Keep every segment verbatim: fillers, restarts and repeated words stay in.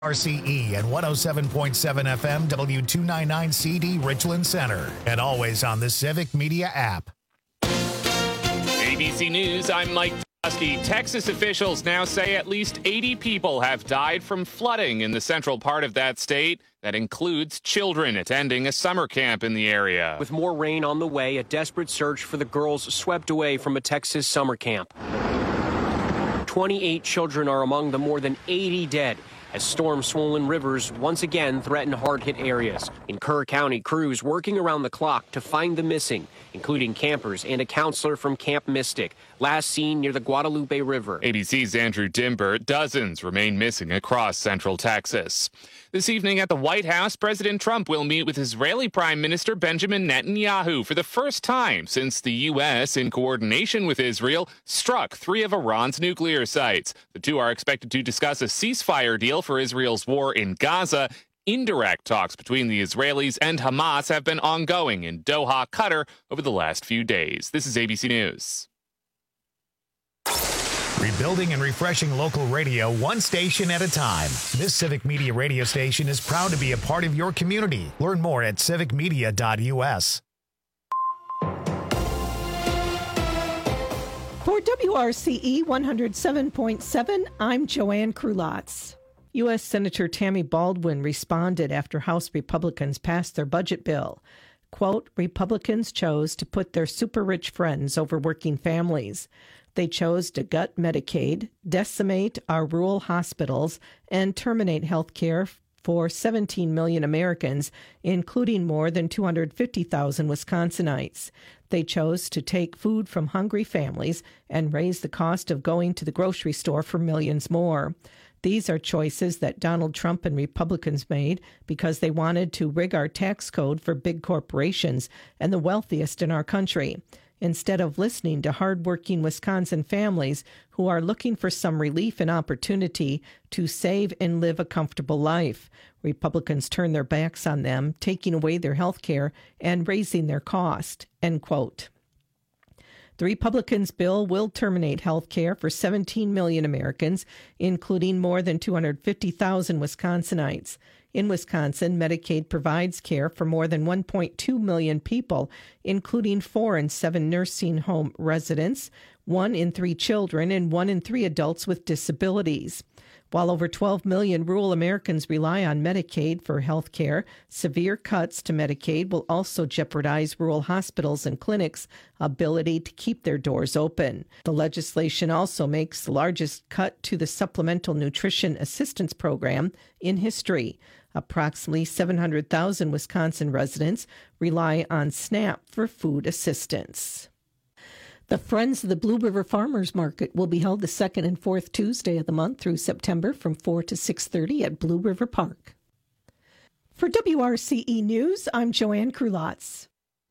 R C E and one oh seven point seven F M W two ninety-nine C D Richland Center, and always on the Civic Media app. A B C News, I'm Mike Dusky. Texas officials now say at least eighty people have died from flooding in the central part of that state. That includes children attending a summer camp in the area. With more rain on the way, a desperate search for the girls swept away from a Texas summer camp. twenty-eight children are among the more than eighty dead as storm-swollen rivers once again threaten hard-hit areas. In Kerr County, crews working around the clock to find the missing, including campers and a counselor from Camp Mystic, last seen near the Guadalupe River. A B C's Andrew Dimber. Dozens remain missing across central Texas. This evening at the White House, President Trump will meet with Israeli Prime Minister Benjamin Netanyahu for the first time since the U S, in coordination with Israel, struck three of Iran's nuclear sites. The two are expected to discuss a ceasefire deal for Israel's war in Gaza. Indirect talks between the Israelis and Hamas have been ongoing in Doha, Qatar, over the last few days. This is A B C News. Rebuilding and refreshing local radio one station at a time. This Civic Media radio station is proud to be a part of your community. Learn more at civic media dot U S. For W R C E one oh seven point seven, I'm Joanne Krulotz. U S. Senator Tammy Baldwin responded after House Republicans passed their budget bill. Quote, Republicans chose to put their super-rich friends over working families. They chose to gut Medicaid, decimate our rural hospitals, and terminate health care for seventeen million Americans, including more than two hundred fifty thousand Wisconsinites. They chose to take food from hungry families and raise the cost of going to the grocery store for millions more. These are choices that Donald Trump and Republicans made because they wanted to rig our tax code for big corporations and the wealthiest in our country, instead of listening to hardworking Wisconsin families who are looking for some relief and opportunity to save and live a comfortable life. Republicans turn their backs on them, taking away their health care and raising their cost, end quote. The Republicans' bill will terminate health care for seventeen million Americans, including more than two hundred fifty thousand Wisconsinites. In Wisconsin, Medicaid provides care for more than one point two million people, including four in seven nursing home residents, one in three children, and one in three adults with disabilities. While over twelve million rural Americans rely on Medicaid for health care, severe cuts to Medicaid will also jeopardize rural hospitals and clinics' ability to keep their doors open. The legislation also makes the largest cut to the Supplemental Nutrition Assistance Program in history. Approximately seven hundred thousand Wisconsin residents rely on SNAP for food assistance. The Friends of the Blue River Farmers Market will be held the second and fourth Tuesday of the month through September from four to six thirty at Blue River Park. For W R C E News, I'm Joanne Krulotz.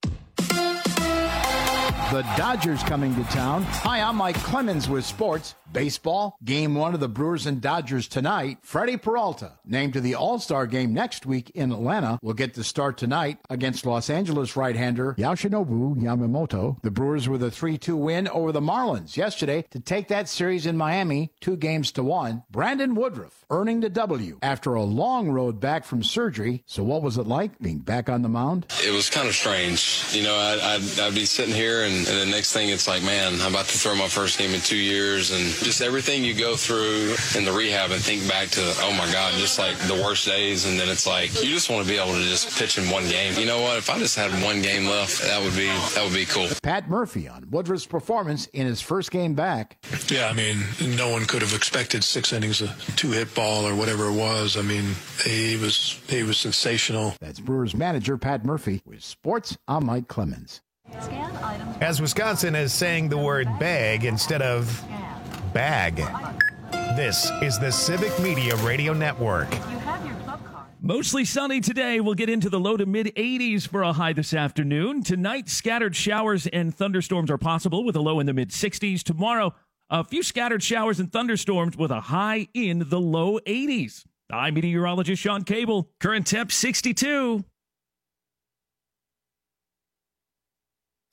The Dodgers coming to town. Hi, I'm Mike Clemens with sports. Baseball, game one of the Brewers and Dodgers tonight. Freddie Peralta, named to the All-Star game next week in Atlanta, will get the start tonight against Los Angeles right-hander Yoshinobu Yamamoto. The Brewers with a three two win over the Marlins yesterday to take that series in Miami, two games to one. Brandon Woodruff earning the W after a long road back from surgery. So what was it like being back on the mound? It was kind of strange. You know, I'd, I'd, I'd be sitting here and, and the next thing it's like, man, I'm about to throw my first game in two years and just everything you go through in the rehab and think back to, oh my God, just like the worst days. And then it's like, you just want to be able to just pitch in one game. You know what? If I just had one game left, that would be, that would be cool. Pat Murphy on Woodruff's performance in his first game back. Yeah, I mean, no one could have expected six innings of two-hit ball or whatever it was. I mean, he was, he was sensational. That's Brewers manager Pat Murphy with sports. I'm Mike Clemens. As Wisconsin is saying the word bag instead of bag. This is the Civic Media Radio Network. Mostly sunny today. We'll get into the low to mid eighties for a high this afternoon. Tonight, scattered showers and thunderstorms are possible with a low in the mid sixties. Tomorrow, a few scattered showers and thunderstorms with a high in the low eighties. I'm meteorologist Sean Cable. Current temp sixty-two.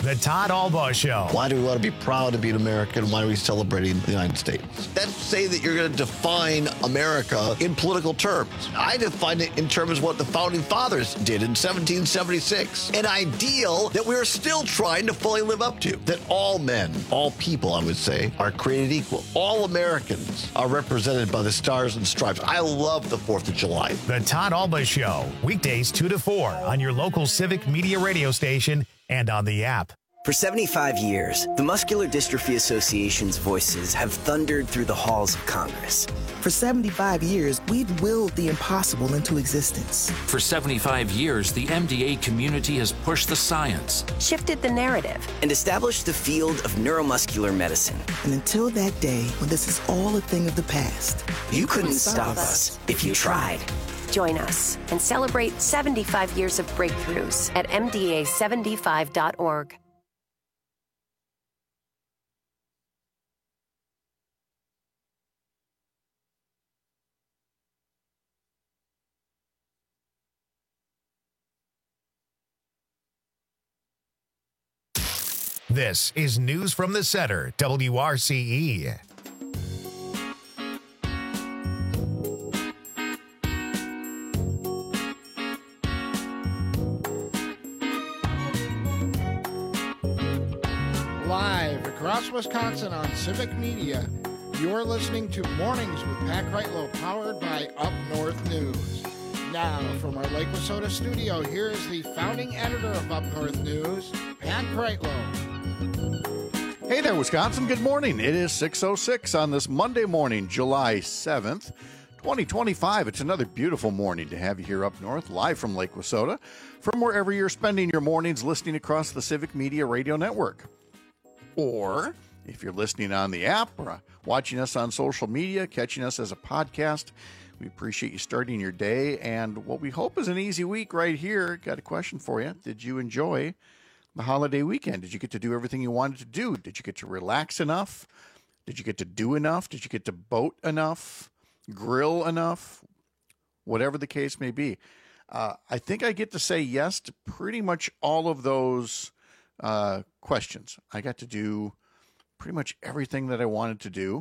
The Todd Albaugh Show. Why do we want to be proud to be an American? Why are we celebrating the United States? Let's say that you're going to define America in political terms. I define it in terms of what the Founding Fathers did in seventeen seventy-six. An ideal that we're still trying to fully live up to. That all men, all people, I would say, are created equal. All Americans are represented by the stars and stripes. I love the fourth of July. The Todd Albaugh Show. Weekdays two to four on your local Civic Media radio station and on the app. For seventy-five years, the Muscular Dystrophy Association's voices have thundered through the halls of Congress. For seventy-five years, we've willed the impossible into existence. For seventy-five years, the M D A community has pushed the science, shifted the narrative, and established the field of neuromuscular medicine. And until that day, when this is all a thing of the past, you, you couldn't, couldn't stop, stop us if you tried. Join us and celebrate seventy-five years of breakthroughs at M D A seventy-five dot org. This is News from the Center, W R C E. Live across Wisconsin on Civic Media, you're listening to Mornings with Pat Kreitlow, powered by Up North News. Now, from our Lake Wissota studio, here is the founding editor of Up North News, Pat Kreitlow. Hey there, Wisconsin. Good morning. It is six oh six on this Monday morning, July seventh, twenty twenty-five. It's another beautiful morning to have you here up north, live from Lake Wissota, from wherever you're spending your mornings listening across the Civic Media Radio Network. Or if you're listening on the app or watching us on social media, catching us as a podcast, we appreciate you starting your day. And what we hope is an easy week right here. Got a question for you. Did you enjoy the holiday weekend? Did you get to do everything you wanted to do? Did you get to relax enough? Did you get to do enough? Did you get to boat enough? Grill enough? Whatever the case may be. Uh, I think I get to say yes to pretty much all of those uh, questions. I got to do pretty much everything that I wanted to do.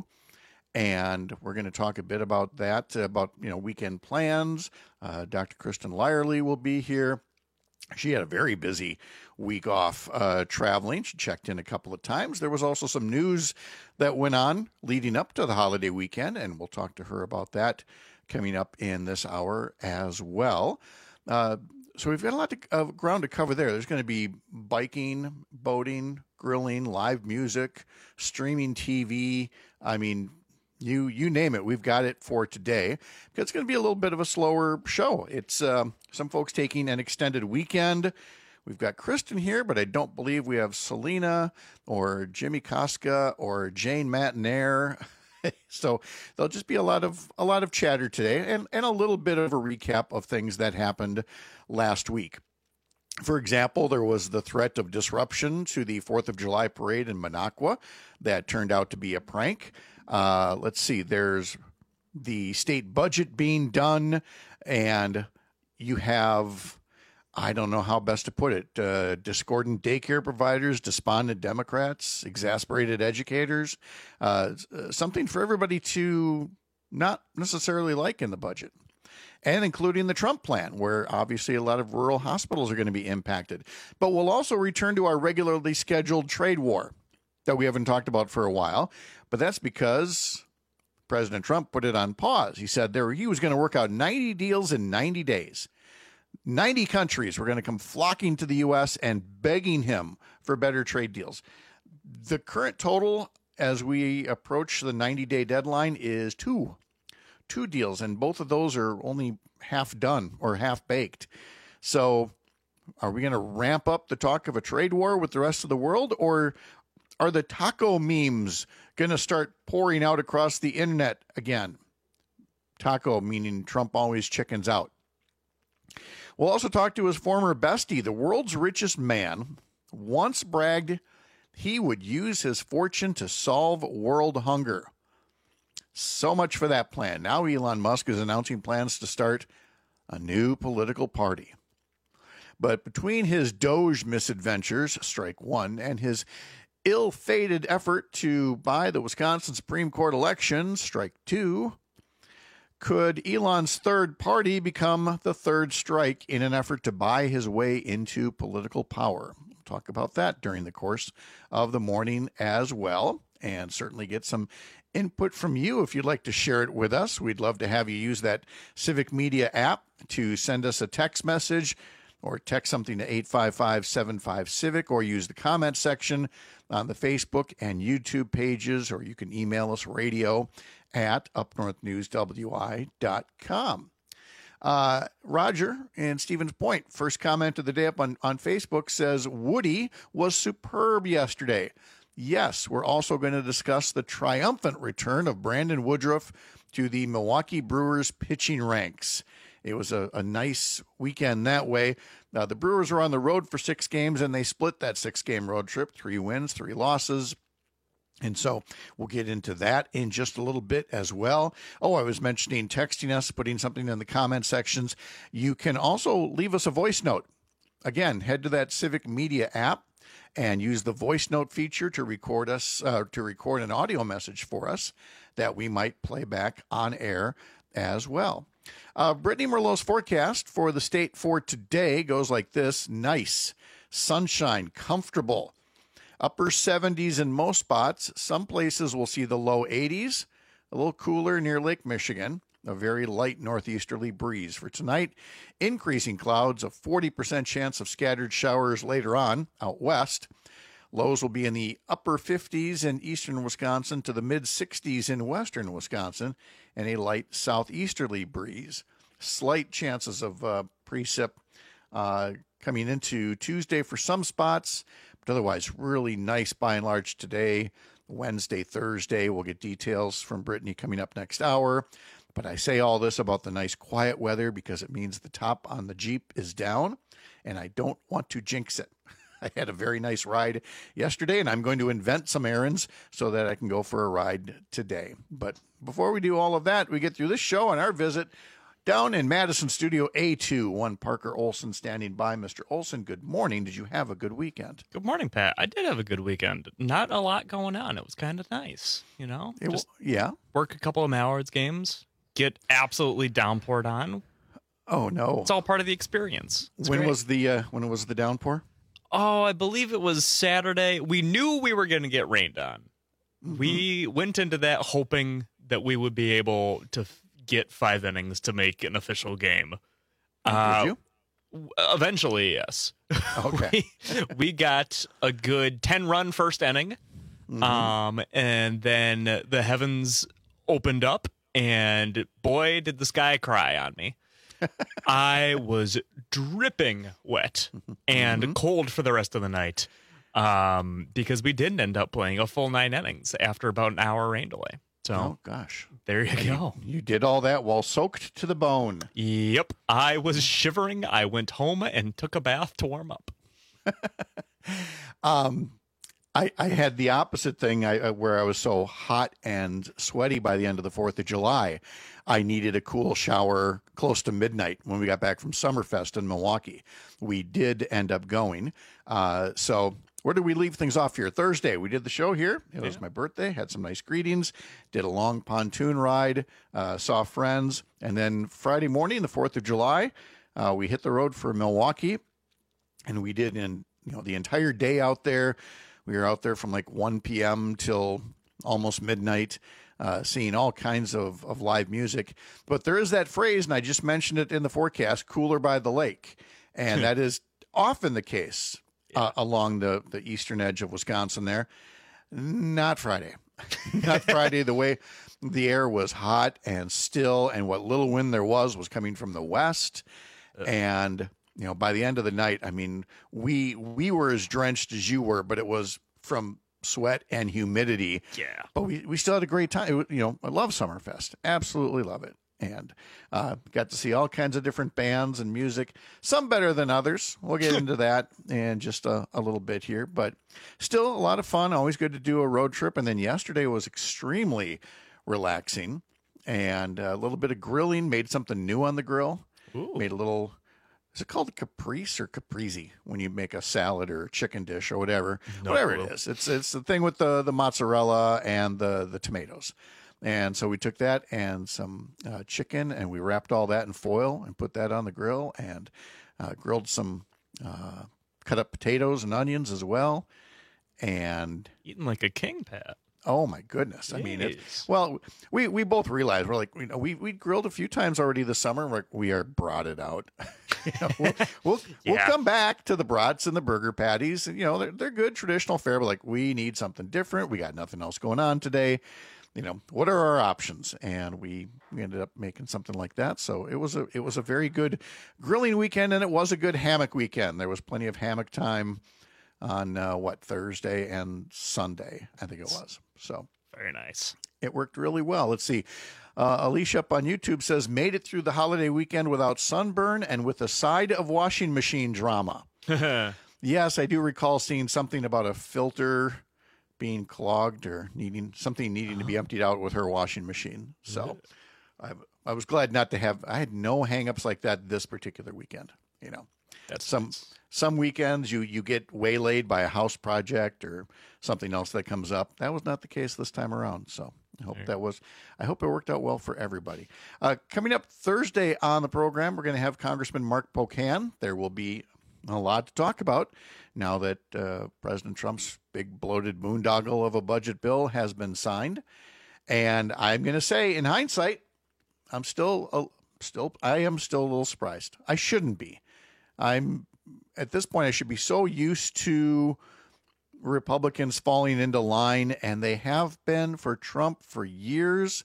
And we're going to talk a bit about that, about, you know, weekend plans. Uh, Doctor Kristen Lyerly will be here. She had a very busy week off uh, traveling. She checked in a couple of times. There was also some news that went on leading up to the holiday weekend, and we'll talk to her about that coming up in this hour as well. Uh, so we've got a lot of uh, ground to cover there. There's going to be biking, boating, grilling, live music, streaming T V. I mean, You you name it, we've got it for today. It's going to be a little bit of a slower show. It's uh, some folks taking an extended weekend. We've got Kristen here, but I don't believe we have Selena or Jimmy Koska or Jane Matinaire. So there'll just be a lot of a lot of chatter today, and, and a little bit of a recap of things that happened last week. For example, there was the threat of disruption to the fourth of July parade in Minocqua that turned out to be a prank. Uh, let's see, there's the state budget being done, and you have, I don't know how best to put it, uh, discordant daycare providers, despondent Democrats, exasperated educators, uh, something for everybody to not necessarily like in the budget. And including the Trump plan, where obviously a lot of rural hospitals are going to be impacted. But we'll also return to our regularly scheduled trade war that we haven't talked about for a while. But that's because President Trump put it on pause. He said there he was going to work out ninety deals in ninety days. ninety countries were going to come flocking to the U S and begging him for better trade deals. The current total as we approach the ninety-day deadline is two. Two deals, and both of those are only half done or half baked. So are we going to ramp up the talk of a trade war with the rest of the world, or are the taco memes going to start pouring out across the internet again? Taco meaning Trump always chickens out. We'll also talk to his former bestie, the world's richest man, once bragged he would use his fortune to solve world hunger. So much for that plan. Now Elon Musk is announcing plans to start a new political party. But between his Doge misadventures, strike one, and his ill-fated effort to buy the Wisconsin Supreme Court election, strike two, could Elon's third party become the third strike in an effort to buy his way into political power? We'll talk about that during the course of the morning as well, and certainly get some input from you if you'd like to share it with us. We'd love to have you use that Civic Media app to send us a text message or text something to eight five five, seven five, CIVIC, or use the comment section on the Facebook and YouTube pages, or you can email us radio at up north news w i dot com. Uh, Roger in Stevens Point, first comment of the day up on, on Facebook, says Woody was superb yesterday. Yes, we're also going to discuss the triumphant return of Brandon Woodruff to the Milwaukee Brewers pitching ranks. It was a, a nice weekend that way. Uh, the Brewers were on the road for six games, and they split that six-game road trip, three wins, three losses. And so we'll get into that in just a little bit as well. Oh, I was mentioning texting us, putting something in the comment sections. You can also leave us a voice note. Again, head to that Civic Media app and use the voice note feature to record us, uh, to record an audio message for us that we might play back on air as well. Uh, Brittany Merlot's forecast for the state for today goes like this. Nice, sunshine, comfortable, upper seventies in most spots. Some places will see the low eighties, a little cooler near Lake Michigan. A very light northeasterly breeze for tonight. Increasing clouds, a forty percent chance of scattered showers later on out west. Lows will be in the upper fifties in eastern Wisconsin to the mid sixties in western Wisconsin, and a light southeasterly breeze. Slight chances of uh, precip uh, coming into Tuesday for some spots, but otherwise really nice by and large today. Wednesday, Thursday, we'll get details from Brittany coming up next hour. But I say all this about the nice quiet weather because it means the top on the Jeep is down, and I don't want to jinx it. I had a very nice ride yesterday, and I'm going to invent some errands so that I can go for a ride today. But before we do all of that, we get through this show and our visit down in Madison Studio A two. One Parker Olson standing by. Mister Olson, good morning. Did you have a good weekend? Good morning, Pat. I did have a good weekend. Not a lot going on. It was kind of nice, you know? It, Just yeah. Work a couple of Mallards games. Get absolutely downpoured on. Oh no! It's all part of the experience. It's when great. was the uh, when was the downpour? Oh, I believe it was Saturday. We knew we were going to get rained on. Mm-hmm. We went into that hoping that we would be able to f- get five innings to make an official game. Uh, Did you? Eventually, yes. Okay. we, we got a good ten-run first inning, mm-hmm. um, and then the heavens opened up. And boy, did the sky cry on me. I was dripping wet and mm-hmm. cold for the rest of the night um, because we didn't end up playing a full nine innings after about an hour rain delay. So, oh, gosh. There you and go. You, you did all that while soaked to the bone. Yep. I was shivering. I went home and took a bath to warm up. um. I, I had the opposite thing I, where I was so hot and sweaty by the end of the fourth of July. I needed a cool shower close to midnight when we got back from Summerfest in Milwaukee. We did end up going. Uh, so where did we leave things off here? Thursday, we did the show here. It was yeah. my birthday. Had some nice greetings. Did a long pontoon ride. Uh, saw friends. And then Friday morning, the fourth of July, uh, we hit the road for Milwaukee. And we did in you know the entire day out there. We were out there from like one p.m. till almost midnight, uh, seeing all kinds of, of live music. But there is that phrase, and I just mentioned it in the forecast, cooler by the lake. And that is often the case uh, along the, the eastern edge of Wisconsin there. Not Friday. Not Friday. The way the air was hot and still, and what little wind there was was coming from the west. And you know, by the end of the night, I mean, we we were as drenched as you were, but it was from sweat and humidity. Yeah. But we, we still had a great time. It, you know, I love Summerfest. Absolutely love it. And uh, got to see all kinds of different bands and music, some better than others. We'll get into that in just a, a little bit here. But still a lot of fun. Always good to do a road trip. And then yesterday was extremely relaxing. And a little bit of grilling. Made something new on the grill. Ooh. Made a little is it called caprese or caprese when you make a salad or a chicken dish or whatever? No whatever clue. it is. It's it's the thing with the, the mozzarella and the, the tomatoes. And so we took that and some uh, chicken, and we wrapped all that in foil and put that on the grill, and uh, grilled some uh, cut up potatoes and onions as well. And eating like a king, Pat. Oh my goodness! I Yes. mean, it, well, we we both realized we're like, you know, we we grilled a few times already this summer. We're, we are brought it out. you know, we'll we'll, Yeah. we'll come back to the brats and the burger patties. And, you know, they're they're good traditional fare, but like we need something different. We got nothing else going on today. You know, what are our options? And we, we ended up making something like that. So it was a it was a very good grilling weekend, and it was a good hammock weekend. There was plenty of hammock time on uh, what Thursday and Sunday, I think it was. So very nice. It worked really well. Let's see. Uh, Alicia up on YouTube says, made it through the holiday weekend without sunburn and with a side of washing machine drama. Yes, I do recall seeing something about a filter being clogged or needing something needing to be emptied out with her washing machine. So I, I was glad not to have, I had no hangups like that this particular weekend. You know, That's some, nice. some weekends you, you get waylaid by a house project or something else that comes up. That was not the case this time around. So I hope that was, I hope it worked out well for everybody. Uh, coming up Thursday on the program, we're going to have Congressman Mark Pocan. There will be a lot to talk about now that uh, President Trump's big bloated boondoggle of a budget bill has been signed. And I'm going to say, in hindsight, I'm still, a, still, I am still a little surprised. I shouldn't be. I'm at this point, I should be so used to Republicans falling into line, and they have been for Trump for years.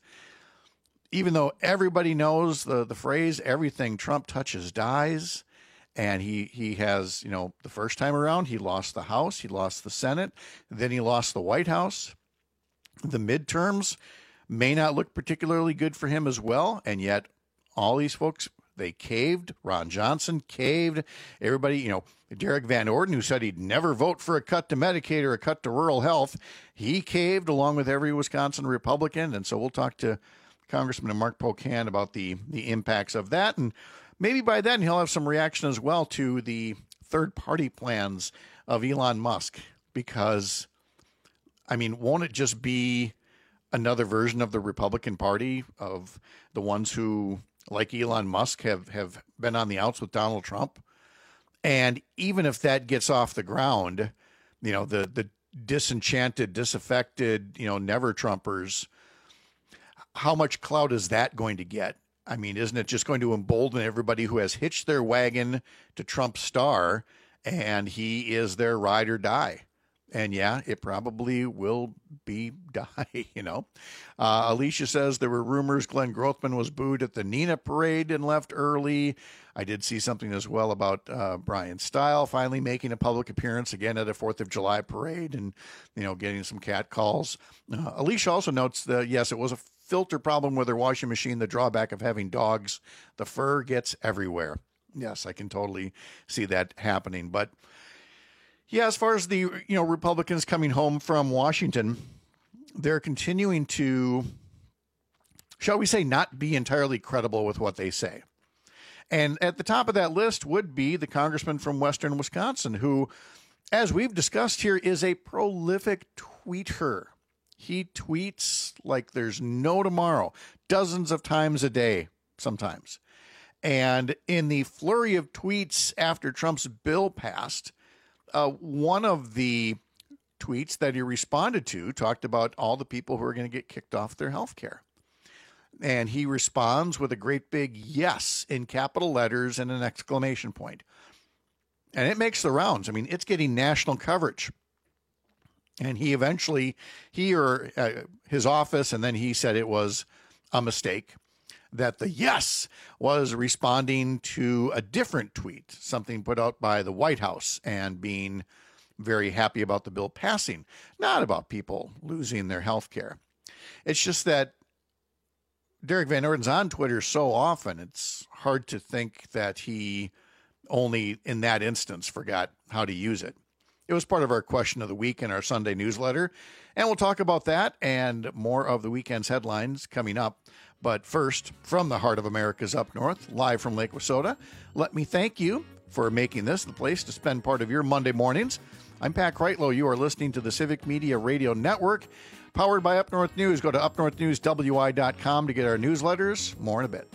Even though everybody knows the, the phrase, everything Trump touches dies. And he, he has, you know, the first time around, he lost the House, he lost the Senate, then he lost the White House. The midterms may not look particularly good for him as well. And yet all these folks, they caved. Ron Johnson caved. Everybody, you know, Derek Van Orden, who said he'd never vote for a cut to Medicaid or a cut to rural health, he caved along with every Wisconsin Republican. And so we'll talk to Congressman Mark Pocan about the, the impacts of that. And maybe by then he'll have some reaction as well to the third-party plans of Elon Musk, because, I mean, won't it just be another version of the Republican Party of the ones who, like Elon Musk, have, have been on the outs with Donald Trump? And even if that gets off the ground, you know, the, the disenchanted, disaffected, you know, never-Trumpers, how much clout is that going to get? I mean, isn't it just going to embolden everybody who has hitched their wagon to Trump's star, and he is their ride or die? And yeah, it probably will be die, you know. Uh, Alicia says there were rumors Glenn Grothman was booed at the Nina parade and left early. I did see something as well about uh, Brian Stile finally making a public appearance again at a fourth of July parade and, you know, getting some cat calls. Uh, Alicia also notes that, yes, it was a filter problem with her washing machine, the drawback of having dogs. The fur gets everywhere. Yes, I can totally see that happening. But yeah, as far as the, you know, Republicans coming home from Washington, they're continuing to, shall we say, not be entirely credible with what they say. And at the top of that list would be the congressman from Western Wisconsin, who, as we've discussed here, is a prolific tweeter. He tweets like there's no tomorrow, dozens of times a day sometimes. And in the flurry of tweets after Trump's bill passed, uh, one of the tweets that he responded to talked about all the people who are going to get kicked off their health care. And he responds with a great big yes in capital letters and an exclamation point. And it makes the rounds. I mean, it's getting national coverage. And he eventually, he or uh, his office, and then he said it was a mistake, that the yes was responding to a different tweet, something put out by the White House, and being very happy about the bill passing, not about people losing their health care. It's just that Derek Van Orden's on Twitter so often, it's hard to think that he only in that instance forgot how to use it. It was part of our question of the week in our Sunday newsletter. And we'll talk about that and more of the weekend's headlines coming up. But first, from the heart of America's up north, live from Lake Wissota, let me thank you for making this the place to spend part of your Monday mornings. I'm Pat Kreitlow. You are listening to the Civic Media Radio Network, powered by Up North News. Go to up north news w i dot com to get our newsletters. More in a bit.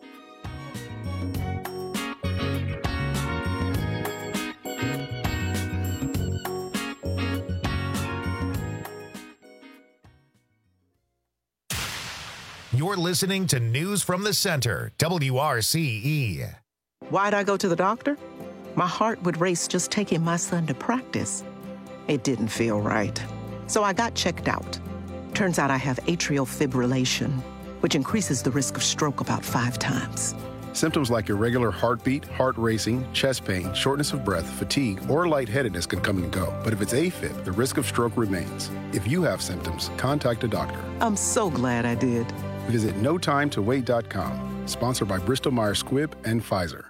You're listening to News from the Center, W R C E. Why'd I go to the doctor? My heart would race just taking my son to practice. It didn't feel right. So I got checked out. Turns out I have atrial fibrillation, which increases the risk of stroke about five times. Symptoms like irregular heartbeat, heart racing, chest pain, shortness of breath, fatigue, or lightheadedness can come and go. But if it's AFib, the risk of stroke remains. If you have symptoms, contact a doctor. I'm so glad I did. Visit no time to wait dot com. Sponsored by Bristol Myers Squibb and Pfizer.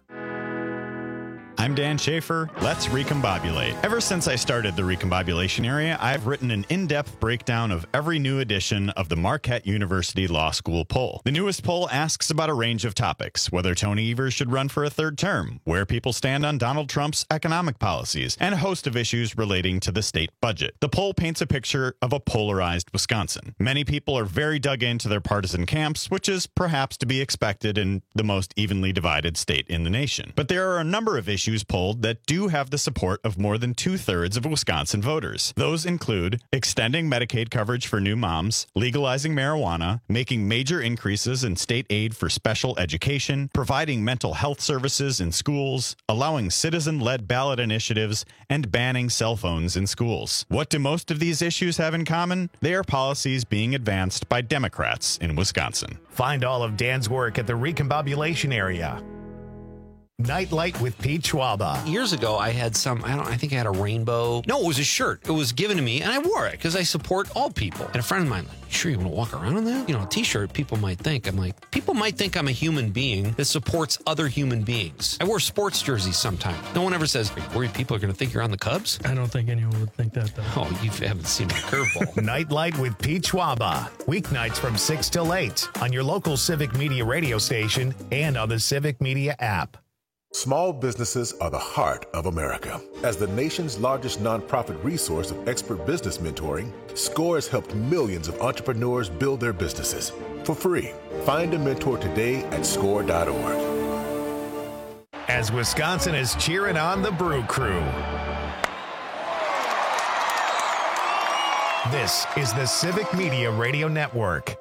I'm Dan Schaefer. Let's recombobulate. Ever since I started the recombobulation area, I've written an in-depth breakdown of every new edition of the Marquette University Law School poll. The newest poll asks about a range of topics: whether Tony Evers should run for a third term, where people stand on Donald Trump's economic policies, and a host of issues relating to the state budget. The poll paints a picture of a polarized Wisconsin. Many people are very dug into their partisan camps, which is perhaps to be expected in the most evenly divided state in the nation. But there are a number of issues polled that do have the support of more than two-thirds of Wisconsin voters. Those include extending Medicaid coverage for new moms, legalizing marijuana, making major increases in state aid for special education, providing mental health services in schools, allowing citizen-led ballot initiatives, and banning cell phones in schools. What do most of these issues have in common? They are policies being advanced by Democrats in Wisconsin. Find all of Dan's work at the recombobulation area. Nightlight with Pete Schwaba. Years ago, I had some, I don't I think I had a rainbow. No, it was a shirt. It was given to me, and I wore it because I support all people. And a friend of mine, like, sure you want to walk around in that? You know, a t-shirt, people might think. I'm like, people might think I'm a human being that supports other human beings. I wear sports jerseys sometimes. No one ever says, are you worried people are going to think you're on the Cubs? I don't think anyone would think that, though. Oh, you haven't seen my curveball. Nightlight with Pete Schwaba. Weeknights from six till eight on your local Civic Media radio station and on the Civic Media app. Small businesses are the heart of America. As the nation's largest nonprofit resource of expert business mentoring, SCORE has helped millions of entrepreneurs build their businesses for free. Find a mentor today at score dot org. As Wisconsin is cheering on the Brew Crew. This is the Civic Media Radio Network.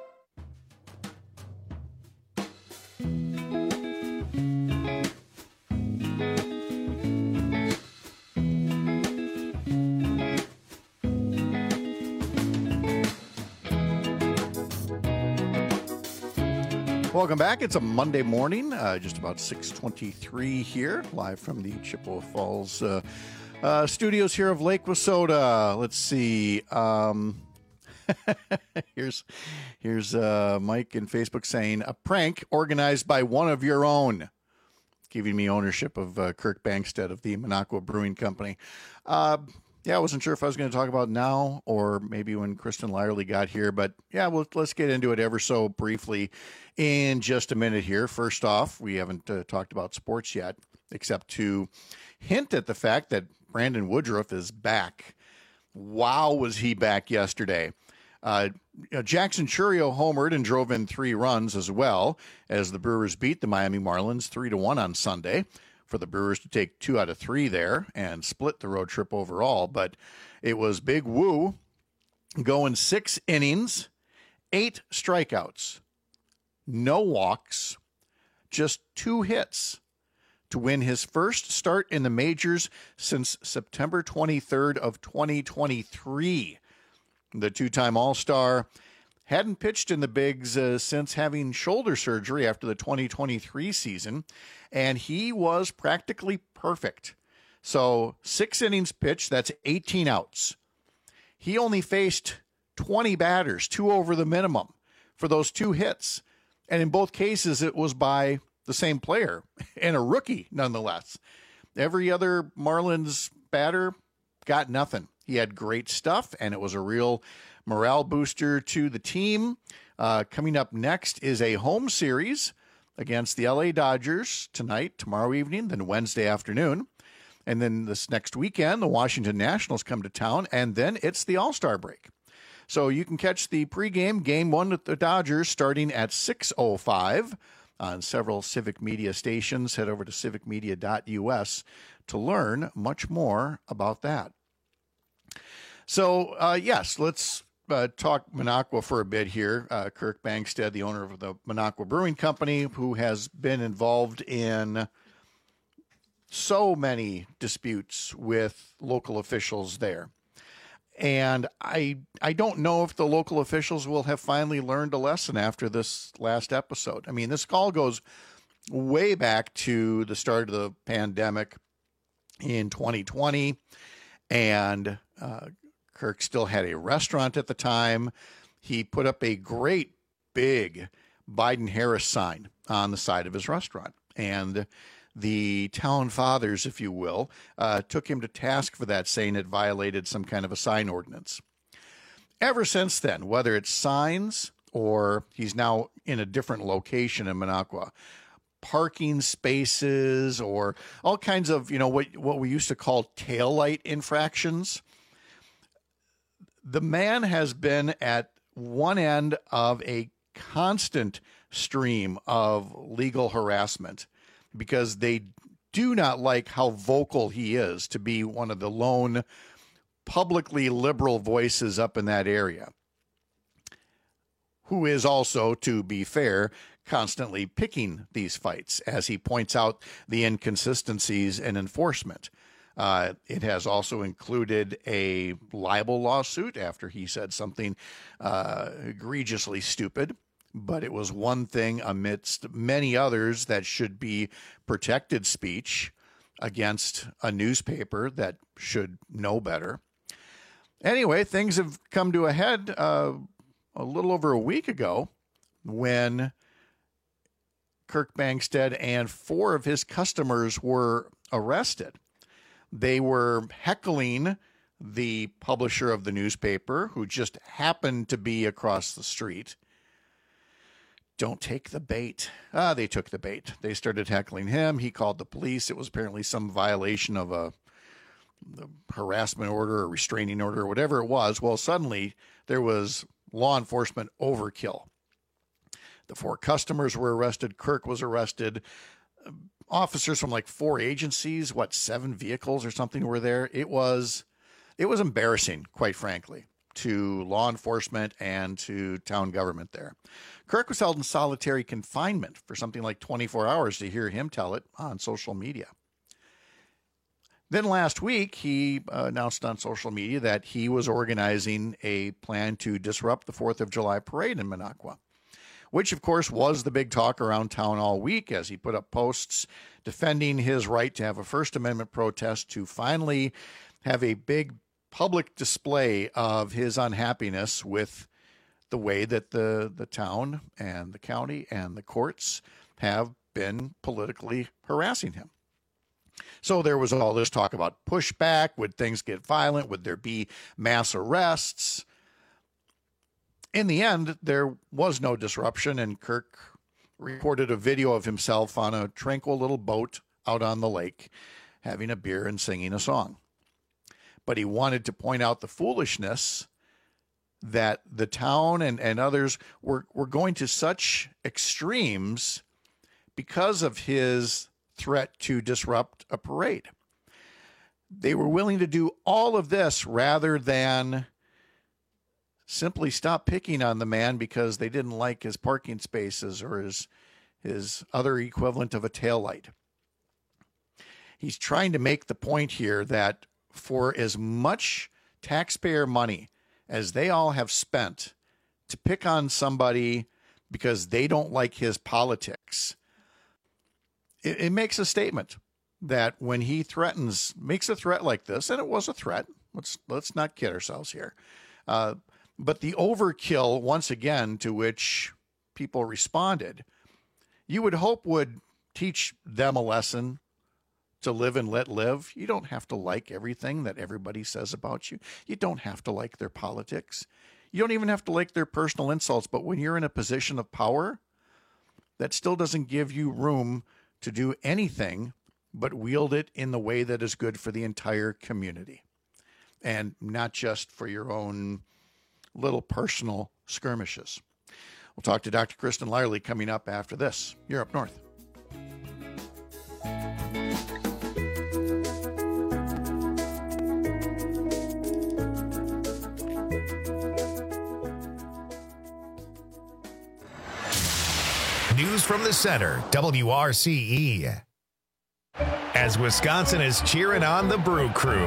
Welcome back. It's a Monday morning, uh, just about six twenty-three here, live from the Chippewa Falls uh, uh, studios here of Lake Wissota. Let's see. Um, here's here's uh, Mike in Facebook saying, a prank organized by one of your own, giving me ownership of uh, Kirk Bankstead of the Minocqua Brewing Company. Uh, yeah, I wasn't sure if I was going to talk about now or maybe when Kristen Lyerly got here, but yeah, well, let's get into it ever so briefly in just a minute here. First off, we haven't uh, talked about sports yet, except to hint at the fact that Brandon Woodruff is back. Wow, was he back yesterday. Uh, Jackson Churio homered and drove in three runs as well as the Brewers beat the Miami Marlins three to one on Sunday. For the Brewers to take two out of three there and split the road trip overall. But it was Big Woo going six innings, eight strikeouts, no walks, just two hits to win his first start in the majors since September twenty-third of twenty twenty-three. The two-time All-Star hadn't pitched in the bigs uh, since having shoulder surgery after the twenty twenty-three season, and he was practically perfect. So six innings pitched, that's eighteen outs. He only faced twenty batters, two over the minimum for those two hits. And in both cases, it was by the same player and a rookie nonetheless. Every other Marlins batter got nothing. He had great stuff, and it was a real morale booster to the team. Uh, coming up next is a home series against the L A Dodgers tonight, tomorrow evening, then Wednesday afternoon. And then this next weekend, the Washington Nationals come to town, and then it's the All-Star break. So you can catch the pregame game one with the Dodgers starting at six oh five on several Civic Media stations. Head over to civic media dot u s to learn much more about that. So, uh, yes, let's uh, talk Minocqua for a bit here. Uh, Kirk Bangstad, the owner of the Minocqua Brewing Company, who has been involved in so many disputes with local officials there. And I I don't know if the local officials will have finally learned a lesson after this last episode. I mean, this call goes way back to the start of the pandemic in twenty twenty, and uh, Kirk still had a restaurant at the time. He put up a great big Biden-Harris sign on the side of his restaurant, and the town fathers, if you will, uh, took him to task for that, saying it violated some kind of a sign ordinance. Ever since then, whether it's signs or he's now in a different location in Minocqua, parking spaces or all kinds of, you know, what, what we used to call taillight infractions, the man has been at one end of a constant stream of legal harassment, because they do not like how vocal he is to be one of the lone publicly liberal voices up in that area, who is also, to be fair, constantly picking these fights as he points out the inconsistencies in enforcement. Uh, it has also included a libel lawsuit after he said something uh, egregiously stupid. But it was one thing amidst many others that should be protected speech against a newspaper that should know better. Anyway, things have come to a head uh, a little over a week ago when Kirk Bangstad and four of his customers were arrested. They were heckling the publisher of the newspaper, who just happened to be across the street. Don't take the bait. Ah, they took the bait. They started heckling him. He called the police. It was apparently some violation of a, a harassment order or restraining order or whatever it was. Well, suddenly there was law enforcement overkill. The four customers were arrested. Kirk was arrested. Officers from like four agencies, what, seven vehicles or something were there. It was, it was embarrassing, quite frankly, to law enforcement and to town government there. Kirk was held in solitary confinement for something like twenty-four hours, to hear him tell it on social media. Then last week, he uh, announced on social media that he was organizing a plan to disrupt the fourth of July parade in Minocqua, which, of course, was the big talk around town all week, as he put up posts defending his right to have a First Amendment protest, to finally have a big public display of his unhappiness with the way that the, the town and the county and the courts have been politically harassing him. So there was all this talk about pushback. Would things get violent? Would there be mass arrests? In the end, there was no disruption, and Kirk recorded a video of himself on a tranquil little boat out on the lake, having a beer and singing a song. But he wanted to point out the foolishness that the town and, and others were, were going to such extremes because of his threat to disrupt a parade. They were willing to do all of this rather than simply stop picking on the man because they didn't like his parking spaces or his, his other equivalent of a taillight. He's trying to make the point here that for as much taxpayer money as they all have spent to pick on somebody because they don't like his politics, it, it makes a statement that when he threatens, makes a threat like this, and it was a threat, let's let's not kid ourselves here, uh, but the overkill, once again, to which people responded, you would hope would teach them a lesson to live and let live. You don't have to like everything that everybody says about you. You don't have to like their politics. You don't even have to like their personal insults. But when you're in a position of power, that still doesn't give you room to do anything but wield it in the way that is good for the entire community, and not just for your own little personal skirmishes. We'll talk to Doctor Kristen Lyerly coming up after this. You're Up North. News from the center, W R C E. As Wisconsin is cheering on the Brew Crew.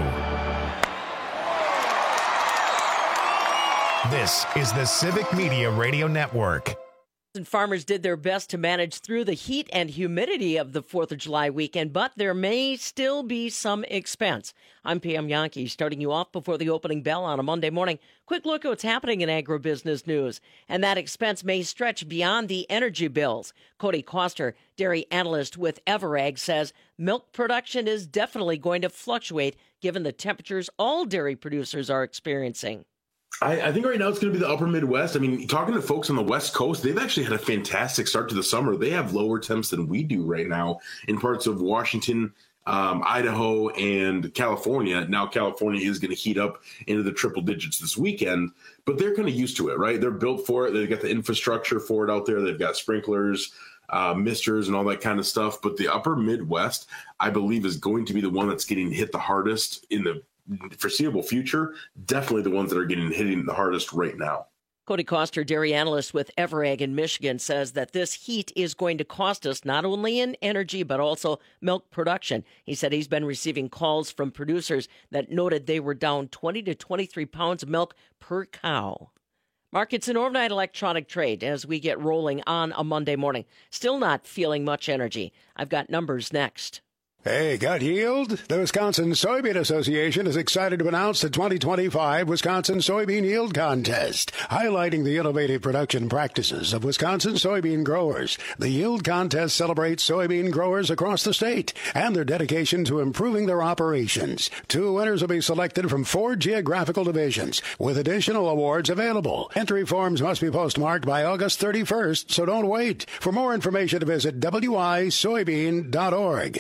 This is the Civic Media Radio Network. Farmers did their best to manage through the heat and humidity of the fourth of July weekend, but there may still be some expense. I'm Pam Yankee, starting you off before the opening bell on a Monday morning. Quick look at what's happening in agribusiness news. And that expense may stretch beyond the energy bills. Cody Koster, dairy analyst with Everag, says milk production is definitely going to fluctuate given the temperatures all dairy producers are experiencing. I, I think right now it's going to be the upper Midwest. I mean, talking to folks on the West Coast, they've actually had a fantastic start to the summer. They have lower temps than we do right now in parts of Washington, um, Idaho, and California. Now California is going to heat up into the triple digits this weekend, but they're kind of used to it, right? They're built for it. They've got the infrastructure for it out there. They've got sprinklers, uh, misters, and all that kind of stuff. But the upper Midwest, I believe, is going to be the one that's getting hit the hardest in the foreseeable future. Definitely the ones that are getting hitting the hardest right now. Cody Koster, dairy analyst with Everag in Michigan, says that this heat is going to cost us not only in energy, but also milk production. He said he's been receiving calls from producers that noted they were down twenty to twenty-three pounds of milk per cow. Markets and overnight electronic trade as we get rolling on a Monday morning. Still not feeling much energy. I've got numbers next. Hey, got yield? The Wisconsin Soybean Association is excited to announce the twenty twenty-five Wisconsin Soybean Yield Contest, highlighting the innovative production practices of Wisconsin soybean growers. The Yield Contest celebrates soybean growers across the state and their dedication to improving their operations. Two winners will be selected from four geographical divisions, with additional awards available. Entry forms must be postmarked by August thirty-first, so don't wait. For more information, visit w i soybean dot org.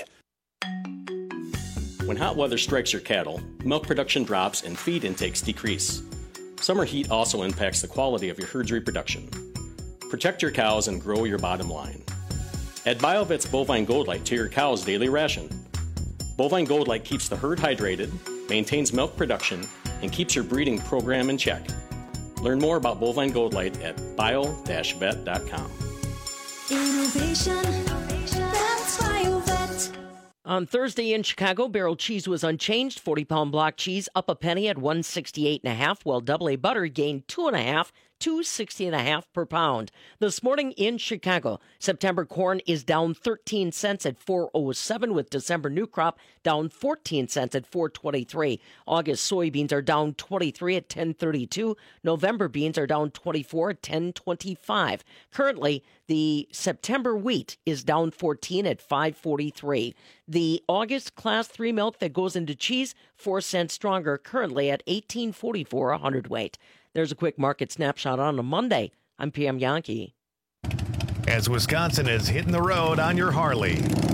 When hot weather strikes your cattle, milk production drops and feed intakes decrease. Summer heat also impacts the quality of your herd's reproduction. Protect your cows and grow your bottom line. Add BioVet's Bovine Gold Light to your cow's daily ration. Bovine Gold Light keeps the herd hydrated, maintains milk production, and keeps your breeding program in check. Learn more about Bovine Gold Light at bio dash vet dot com. Innovation, that's BioVet. On Thursday in Chicago, barrel cheese was unchanged. forty-pound block cheese up a penny at one sixty-eight and a half, while double A butter gained two and a half, two sixty and a half per pound. This morning in Chicago, September corn is down thirteen cents at four oh seven, with December new crop down fourteen cents at four twenty-three. August soybeans are down twenty-three at ten thirty-two. November beans are down twenty-four at ten twenty-five. Currently, the September wheat is down fourteen at five forty-three. The August class three milk that goes into cheese, four cents stronger, currently at eighteen forty-four a hundredweight. There's a quick market snapshot on a Monday. I'm P M Yankee. As Wisconsin is hitting the road on your Harley.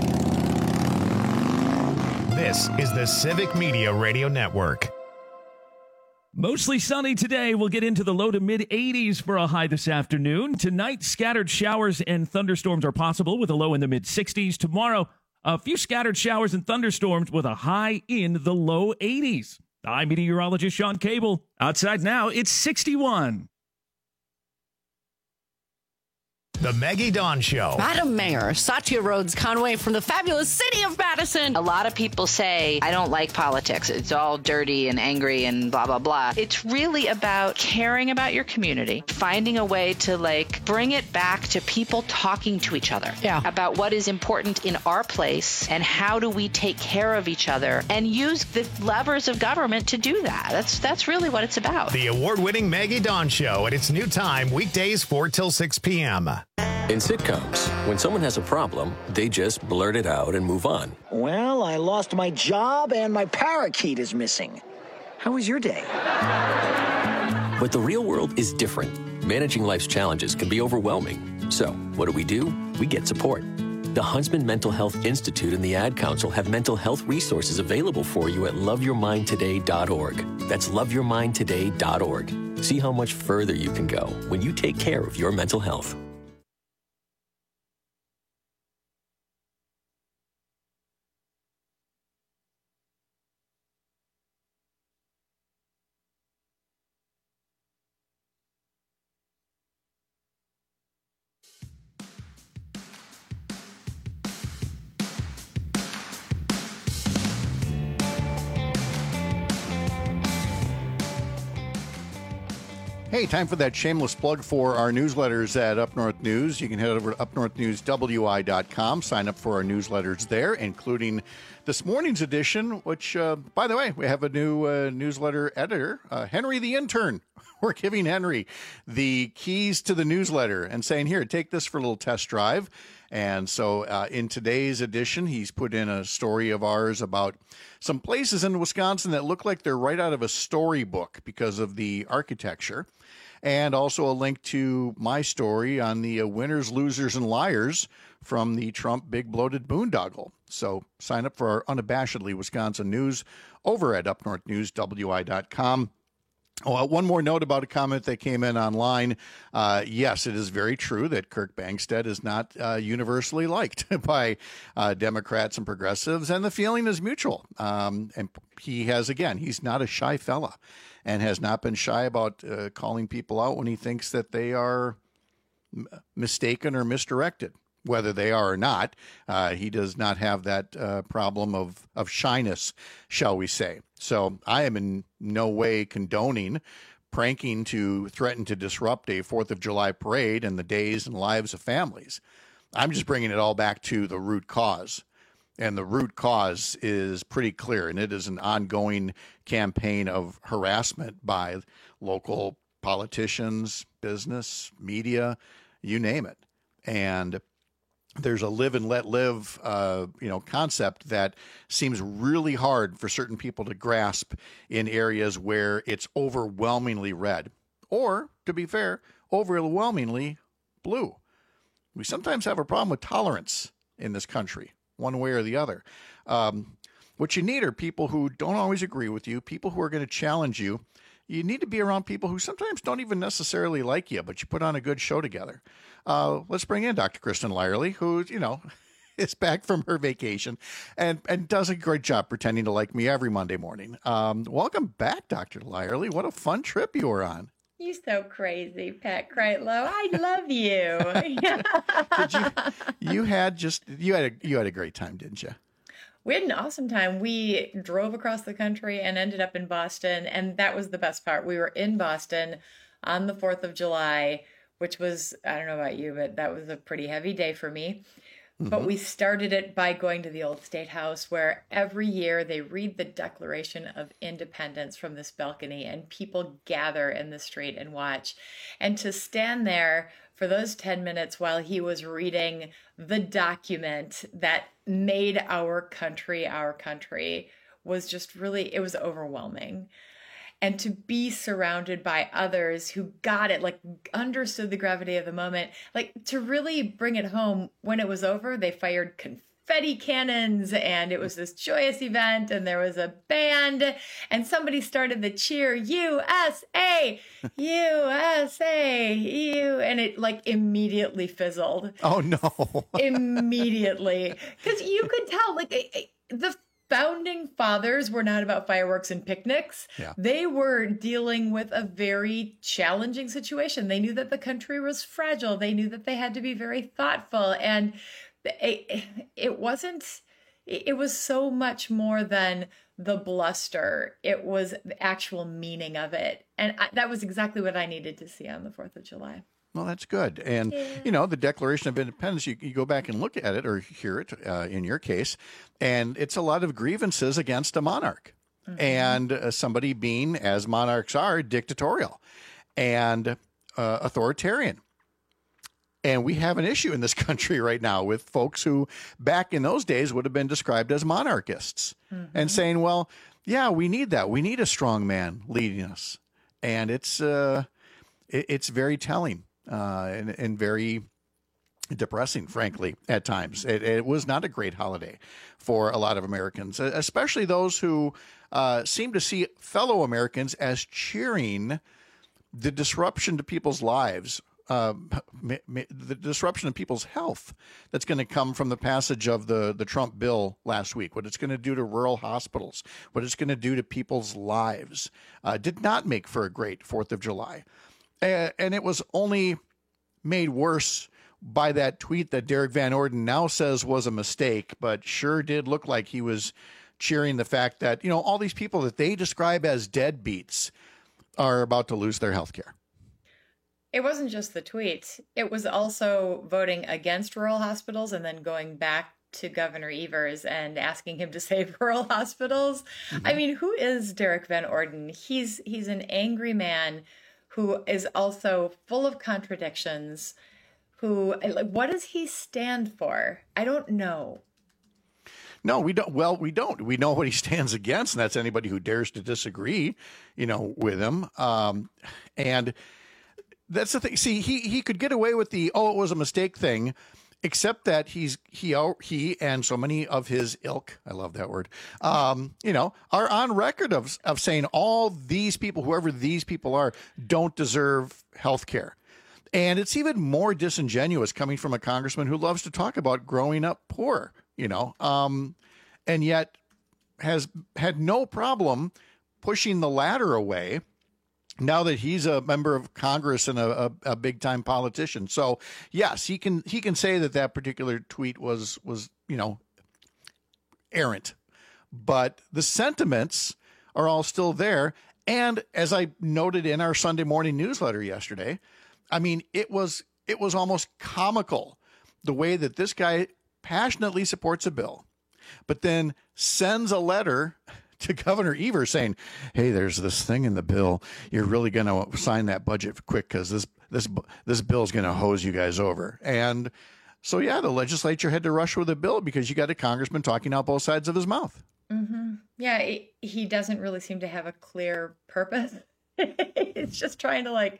This is the Civic Media Radio Network. Mostly sunny today. We'll get into the low to mid eighties for a high this afternoon. Tonight, scattered showers and thunderstorms are possible with a low in the mid sixties. Tomorrow, a few scattered showers and thunderstorms with a high in the low eighties. I'm meteorologist Sean Cable. Outside now, it's sixty-one. The Maggie Dawn Show. Madam Mayor, Satya Rhodes Conway from the fabulous city of Madison. A lot of people say, I don't like politics. It's all dirty and angry and blah, blah, blah. It's really about caring about your community, finding a way to, like, bring it back to people talking to each other. Yeah. About what is important in our place and how do we take care of each other and use the levers of government to do that. That's, that's really what it's about. The award-winning Maggie Dawn Show at its new time, weekdays four till six p.m. In sitcoms, when someone has a problem, they just blurt it out and move on. Well, I lost my job and my parakeet is missing. How was your day? But the real world is different. Managing life's challenges can be overwhelming. So, what do we do? We get support. The Huntsman Mental Health Institute and the Ad Council have mental health resources available for you at love your mind today dot org. That's love your mind today dot org. See how much further you can go when you take care of your mental health. Hey, time for that shameless plug for our newsletters at Up North News. You can head over to up north news w i dot com, sign up for our newsletters there, including this morning's edition, which, uh, by the way, we have a new uh, newsletter editor, uh, Henry the Intern. We're giving Henry the keys to the newsletter and saying, here, take this for a little test drive. And so uh, in today's edition, he's put in a story of ours about some places in Wisconsin that look like they're right out of a storybook because of the architecture. And also a link to my story on the uh, winners, losers, and liars from the Trump Big Bloated Boondoggle. So sign up for our unabashedly Wisconsin news over at up north news w i dot com. Oh, uh, one more note about a comment that came in online. Uh, yes, it is very true that Kirk Bangstad is not uh, universally liked by uh, Democrats and progressives, and the feeling is mutual. Um, and he has, again, he's not a shy fella and has not been shy about uh, calling people out when he thinks that they are m- mistaken or misdirected. Whether they are or not, uh, he does not have that uh, problem of, of shyness, shall we say. So I am in no way condoning pranking to threaten to disrupt a fourth of July parade and the days and lives of families. I'm just bringing it all back to the root cause. And the root cause is pretty clear, and it is an ongoing campaign of harassment by local politicians, business, media, you name it. And there's a live and let live, uh, you know, concept that seems really hard for certain people to grasp in areas where it's overwhelmingly red, or, to be fair, overwhelmingly blue. We sometimes have a problem with tolerance in this country, one way or the other. Um, what you need are people who don't always agree with you, people who are going to challenge you. You need to be around people who sometimes don't even necessarily like you, but you put on a good show together. Uh, let's bring in Doctor Kristen Lyerly, who, you know, is back from her vacation and, and does a great job pretending to like me every Monday morning. Um, welcome back, Doctor Lyerly. What a fun trip you were on. You're so crazy, Pat Kreitlow. I love you. Did you, you had just, you had a, you had a great time, didn't you? We had an awesome time. We drove across the country and ended up in Boston. And that was the best part. We were in Boston on the fourth of July, which was, I don't know about you, but that was a pretty heavy day for me. Mm-hmm. But we started it by going to the old State House, where every year they read the Declaration of Independence from this balcony and people gather in the street and watch. And to stand there for those ten minutes while he was reading the document that made our country our country was just really, it was overwhelming. And to be surrounded by others who got it, like understood the gravity of the moment, like to really bring it home, when it was over, they fired confetti cannons and it was this joyous event and there was a band and somebody started the cheer, U S A, U S A, U, and it like immediately fizzled. Oh no. Immediately. Because you could tell like the founding fathers were not about fireworks and picnics. Yeah. They were dealing with a very challenging situation. They knew that the country was fragile. They knew that they had to be very thoughtful. And it, it wasn't, it was so much more than the bluster. It was the actual meaning of it. And I, that was exactly what I needed to see on the fourth of July. Well, that's good. And, yeah. you know, the Declaration of Independence, you, you go back and look at it or hear it uh, in your case, and it's a lot of grievances against a monarch mm-hmm. and uh, somebody being, as monarchs are, dictatorial and uh, authoritarian. And we have an issue in this country right now with folks who back in those days would have been described as monarchists mm-hmm. and saying, well, yeah, we need that. We need a strong man leading us. And it's uh, it, it's very telling uh, and, and very depressing, frankly, at times. It, it was not a great holiday for a lot of Americans, especially those who uh, seem to see fellow Americans as cheering the disruption to people's lives, uh, the disruption of people's health that's going to come from the passage of the, the Trump bill last week, what it's going to do to rural hospitals, what it's going to do to people's lives, uh, did not make for a great fourth of July. Uh, and it was only made worse by that tweet that Derek Van Orden now says was a mistake, but sure did look like he was cheering the fact that, you know, all these people that they describe as deadbeats are about to lose their health care. It wasn't just the tweet. It was also voting against rural hospitals and then going back to Governor Evers and asking him to save rural hospitals. Mm-hmm. I mean, who is Derek Van Orden? He's he's an angry man who is also full of contradictions. Who, what does he stand for? I don't know. No, we don't. Well, we don't. We know what he stands against, and that's anybody who dares to disagree, you know, with him. Um, and that's the thing. See, he he could get away with the oh, it was a mistake thing, except that he's he he and so many of his ilk, I love that word, um, you know, are on record of of saying all these people, whoever these people are, don't deserve health care. And it's even more disingenuous coming from a congressman who loves to talk about growing up poor, you know, um, and yet has had no problem pushing the ladder away now that he's a member of Congress and a, a, a big time politician. So, yes, he can he can say that that particular tweet was was, you know, errant. But the sentiments are all still there. And as I noted in our Sunday morning newsletter yesterday, I mean, it was it was almost comical the way that this guy passionately supports a bill, but then sends a letter to Governor Evers saying, hey, there's this thing in the bill. You're really going to sign that budget quick because this this this bill is going to hose you guys over. And so, yeah, the legislature had to rush with a bill because you got a congressman talking out both sides of his mouth. Mm-hmm. Yeah, it, he doesn't really seem to have a clear purpose. It's just trying to, like,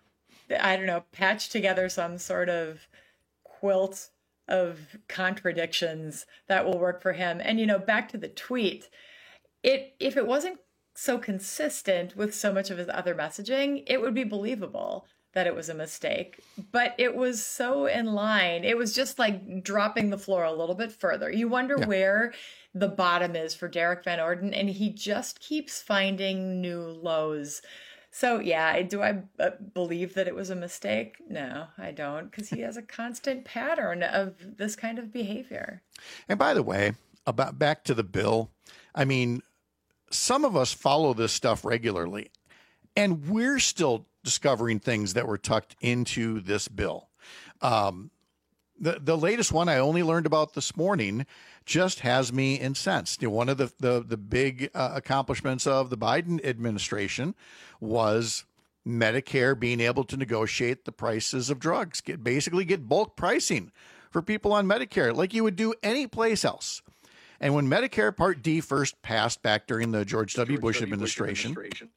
I don't know, patch together some sort of quilt of contradictions that will work for him. And, you know, back to the tweet, it if it wasn't so consistent with so much of his other messaging, it would be believable that it was a mistake. But it was so in line. It was just like dropping the floor a little bit further. You wonder yeah. where the bottom is for Derek Van Orden, and he just keeps finding new lows. So, yeah, do I believe that it was a mistake? No, I don't, because he has a constant pattern of this kind of behavior. And by the way, about back to the bill, I mean, some of us follow this stuff regularly, and we're still discovering things that were tucked into this bill. Um, the, the latest one I only learned about this morning just has me incensed. You know, one of the, the, the big uh, accomplishments of the Biden administration was Medicare being able to negotiate the prices of drugs, get basically get bulk pricing for people on Medicare like you would do any place else. And when Medicare Part D first passed back during the George W. Bush, Bush administration, administration,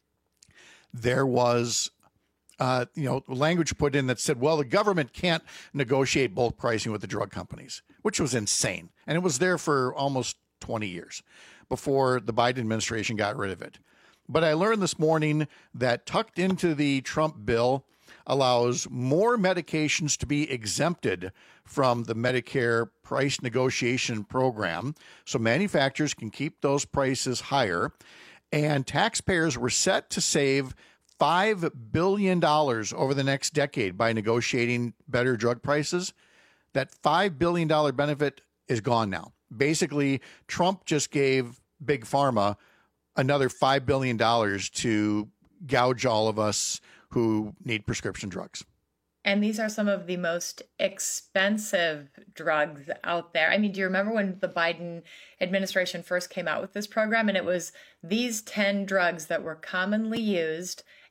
there was uh, you know, language put in that said, well, the government can't negotiate bulk pricing with the drug companies, which was insane. And it was there for almost twenty years before the Biden administration got rid of it. But I learned this morning that tucked into the Trump bill allows more medications to be exempted from the Medicare price negotiation program, so manufacturers can keep those prices higher. And taxpayers were set to save five billion dollars over the next decade by negotiating better drug prices. That five billion dollars benefit is gone now. Basically, Trump just gave Big Pharma another five billion dollars to gouge all of us who need prescription drugs. And these are some of the most expensive drugs out there. I mean, do you remember when the Biden administration first came out with this program, and it was these ten drugs that were commonly used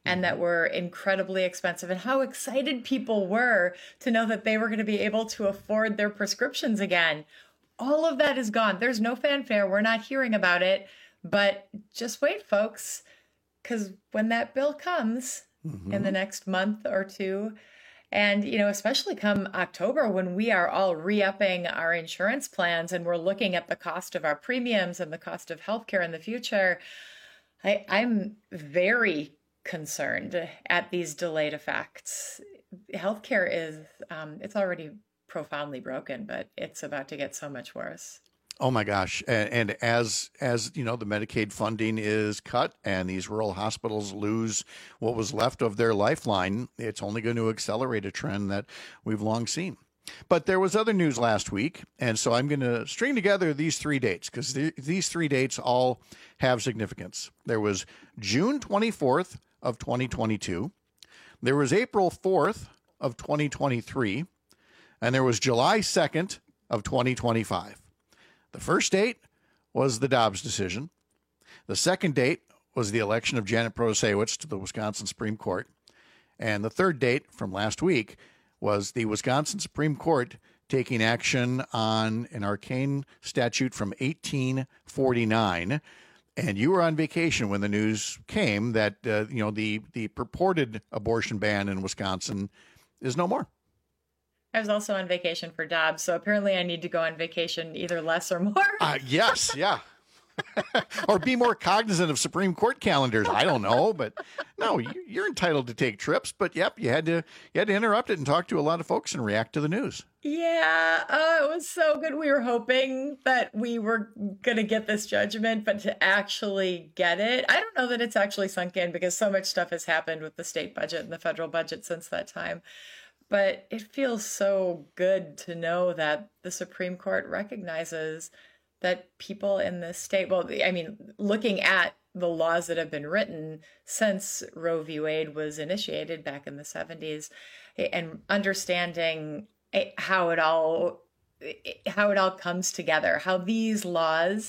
and that were incredibly expensive, and how excited people were to know that they were going to be able to afford their prescriptions again. All of that is gone. There's no fanfare. We're not hearing about it, but just wait, folks, because when that bill comes mm-hmm. in the next month or two, and, you know, especially come October when we are all re-upping our insurance plans and we're looking at the cost of our premiums and the cost of healthcare in the future, I, I'm very concerned at these delayed effects. Healthcare is, um, it's already profoundly broken, but it's about to get so much worse. Oh my gosh. And, and as, as you know, the Medicaid funding is cut and these rural hospitals lose what was left of their lifeline, it's only going to accelerate a trend that we've long seen. But there was other news last week, and so I'm going to string together these three dates because th- these three dates all have significance. There was June twenty-fourth of twenty twenty-two, there was April fourth of twenty twenty-three, and there was July second of twenty twenty-five. The first date was the Dobbs decision. The second date was the election of Janet Protasiewicz to the Wisconsin Supreme Court. And the third date from last week was the Wisconsin Supreme Court taking action on an arcane statute from eighteen forty-nine. And you were on vacation when the news came that, uh, you know, the, the purported abortion ban in Wisconsin is no more. I was also on vacation for Dobbs, so apparently I need to go on vacation either less or more. Uh, yes, yeah. Or be more cognizant of Supreme Court calendars. I don't know, but no, you're entitled to take trips. But yep, you had to you had to interrupt it and talk to a lot of folks and react to the news. Yeah, oh, it was so good. We were hoping that we were going to get this judgment, but to actually get it, I don't know that it's actually sunk in because so much stuff has happened with the state budget and the federal budget since that time. But it feels so good to know that the Supreme Court recognizes that people in this state, well, I mean, looking at the laws that have been written since Roe v. Wade was initiated back in the seventies, and understanding how it all how it all comes together, how these laws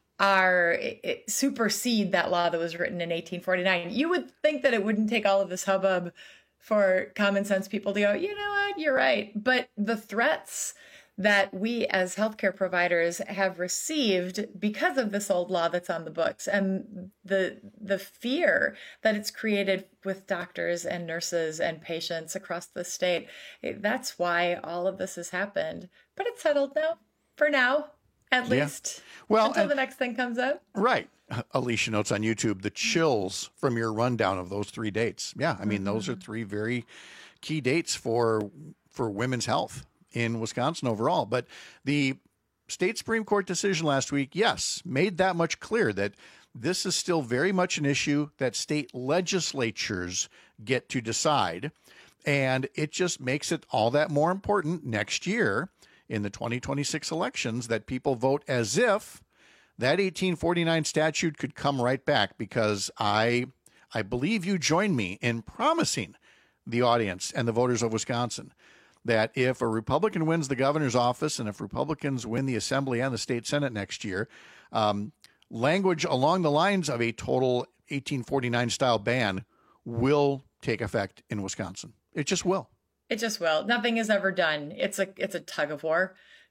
are it, supersede that law that was written in eighteen forty-nine. You would think that it wouldn't take all of this hubbub for common sense people to go, you know what, you're right. But the threats that we as healthcare providers have received because of this old law that's on the books and the the fear that it's created with doctors and nurses and patients across the state, that's why all of this has happened. But it's settled now, for now, at yeah. least, well, until and, the next thing comes up. Right. Alicia notes on YouTube the chills from your rundown of those three dates. Yeah, I mean, mm-hmm. those are three very key dates for for women's health in Wisconsin overall. But the state Supreme Court decision last week, yes, made that much clear that this is still very much an issue that state legislatures get to decide. And it just makes it all that more important next year in the twenty twenty-six elections that people vote as if that eighteen forty-nine statute could come right back, because I I believe you join me in promising the audience and the voters of Wisconsin that if a Republican wins the governor's office and if Republicans win the Assembly and the state Senate next year, um, language along the lines of a total eighteen forty-nine style ban will take effect in Wisconsin. It just will. It just will. Nothing is ever done. It's a it's a tug of war.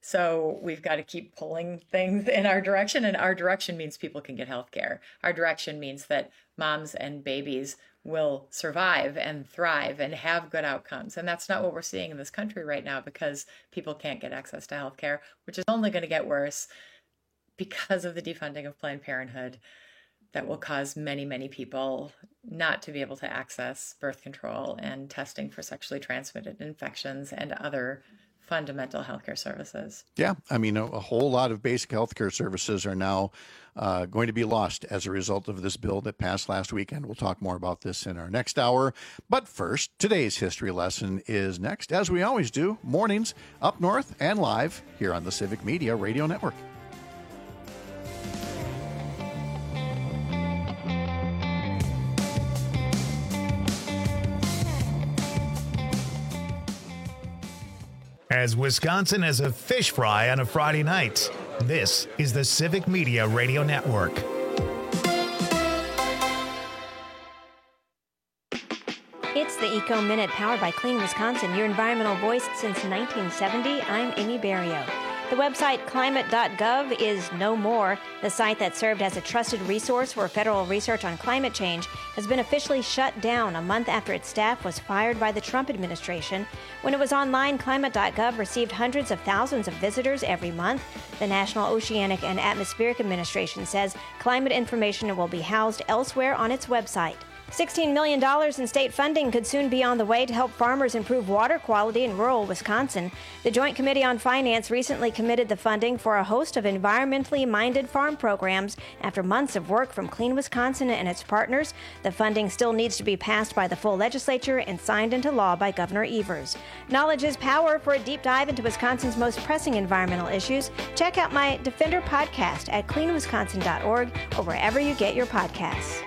So we've got to keep pulling things in our direction, and our direction means people can get health care. Our direction means that moms and babies will survive and thrive and have good outcomes. And that's not what we're seeing in this country right now, because people can't get access to health care, which is only going to get worse because of the defunding of Planned Parenthood that will cause many, many people not to be able to access birth control and testing for sexually transmitted infections and other fundamental healthcare services. Yeah, I mean, a, a whole lot of basic healthcare services are now uh, going to be lost as a result of this bill that passed last weekend. We'll talk more about this in our next hour. But first, today's history lesson is next, as we always do, mornings up north and live here on the Civic Media Radio Network. As Wisconsin as a fish fry on a Friday night, this is the Civic Media Radio Network. It's the Eco Minute powered by Clean Wisconsin, your environmental voice since nineteen seventy. I'm Amy Barrio. The website climate dot gov is no more. The site that served as a trusted resource for federal research on climate change has been officially shut down a month after its staff was fired by the Trump administration. When it was online, climate dot gov received hundreds of thousands of visitors every month. The National Oceanic and Atmospheric Administration says climate information will be housed elsewhere on its website. sixteen million dollars in state funding could soon be on the way to help farmers improve water quality in rural Wisconsin. The Joint Committee on Finance recently committed the funding for a host of environmentally minded farm programs after months of work from Clean Wisconsin and its partners. The funding still needs to be passed by the full legislature and signed into law by Governor Evers. Knowledge is power. For a deep dive into Wisconsin's most pressing environmental issues, check out my Defender podcast at clean wisconsin dot org or wherever you get your podcasts.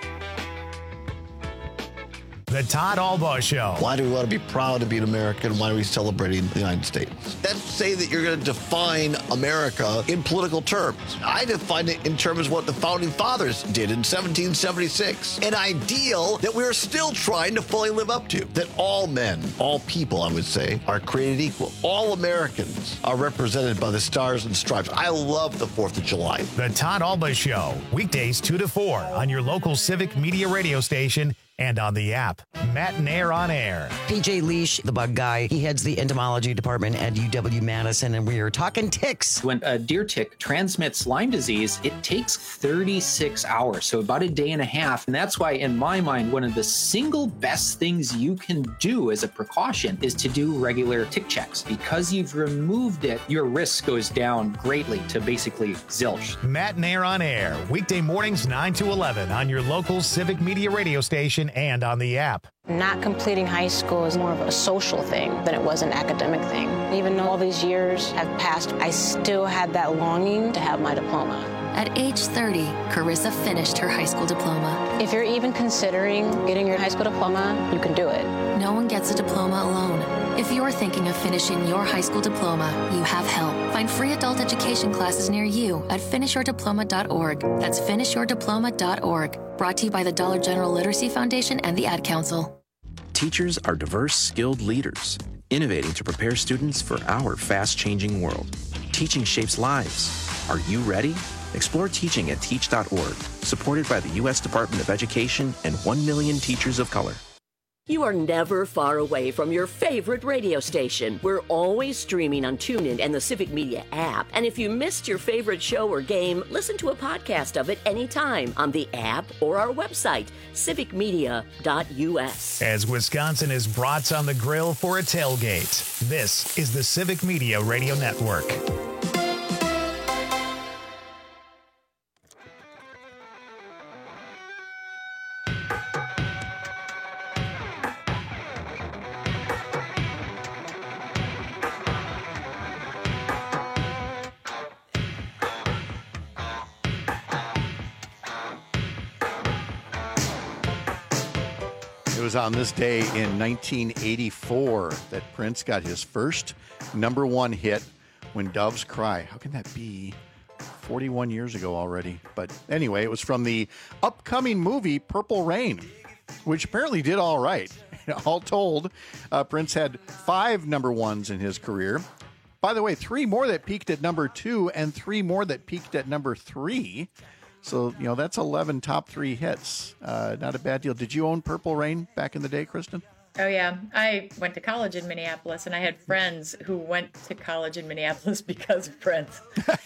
The Todd Albaugh Show. Why do we want to be proud to be an American? Why are we celebrating the United States? That's say that you're going to define America in political terms. I define it in terms of what the Founding Fathers did in seventeen seventy-six. An ideal that we're still trying to fully live up to. That all men, all people, I would say, are created equal. All Americans are represented by the stars and stripes. I love the fourth of July. The Todd Albaugh Show. Weekdays two to four on your local Civic Media radio station and on the app. Matt and Air on Air. P J Leash, the bug guy, he heads the entomology department at U W-Madison, and we are talking ticks. When a deer tick transmits Lyme disease, it takes thirty-six hours, so about a day and a half. And that's why, in my mind, one of the single best things you can do as a precaution is to do regular tick checks. Because you've removed it, your risk goes down greatly to basically zilch. Matt and Air on Air. Weekday mornings nine to eleven on your local Civic Media radio station and on the app. Not completing high school is more of a social thing than it was an academic thing. Even though all these years have passed, I still had that longing to have my diploma. At age thirty, Carissa finished her high school diploma. If you're even considering getting your high school diploma, you can do it. No one gets a diploma alone. If you're thinking of finishing your high school diploma, you have help. Find free adult education classes near you at finish your diploma dot org. That's finish your diploma dot org. Brought to you by the Dollar General Literacy Foundation and the Ad Council. Teachers are diverse, skilled leaders, innovating to prepare students for our fast-changing world. Teaching shapes lives. Are you ready? Explore teaching at teach dot org, supported by the U S Department of Education and one million teachers of color. You are never far away from your favorite radio station. We're always streaming on TuneIn and the Civic Media app. And if you missed your favorite show or game, listen to a podcast of it anytime on the app or our website, civic media dot u s. As Wisconsin is brats on the grill for a tailgate, this is the Civic Media Radio Network. It was on this day in nineteen eighty-four that Prince got his first number one hit, When Doves Cry. How can that be? forty-one years ago already. But anyway, it was from the upcoming movie Purple Rain, which apparently did all right. All told, uh, Prince had five number ones in his career. By the way, three more that peaked at number two and three more that peaked at number three. So, you know, that's eleven top three hits. Uh, not a bad deal. Did you own Purple Rain back in the day, Kristen? Oh, yeah. I went to college in Minneapolis, and I had friends who went to college in Minneapolis because of Prince.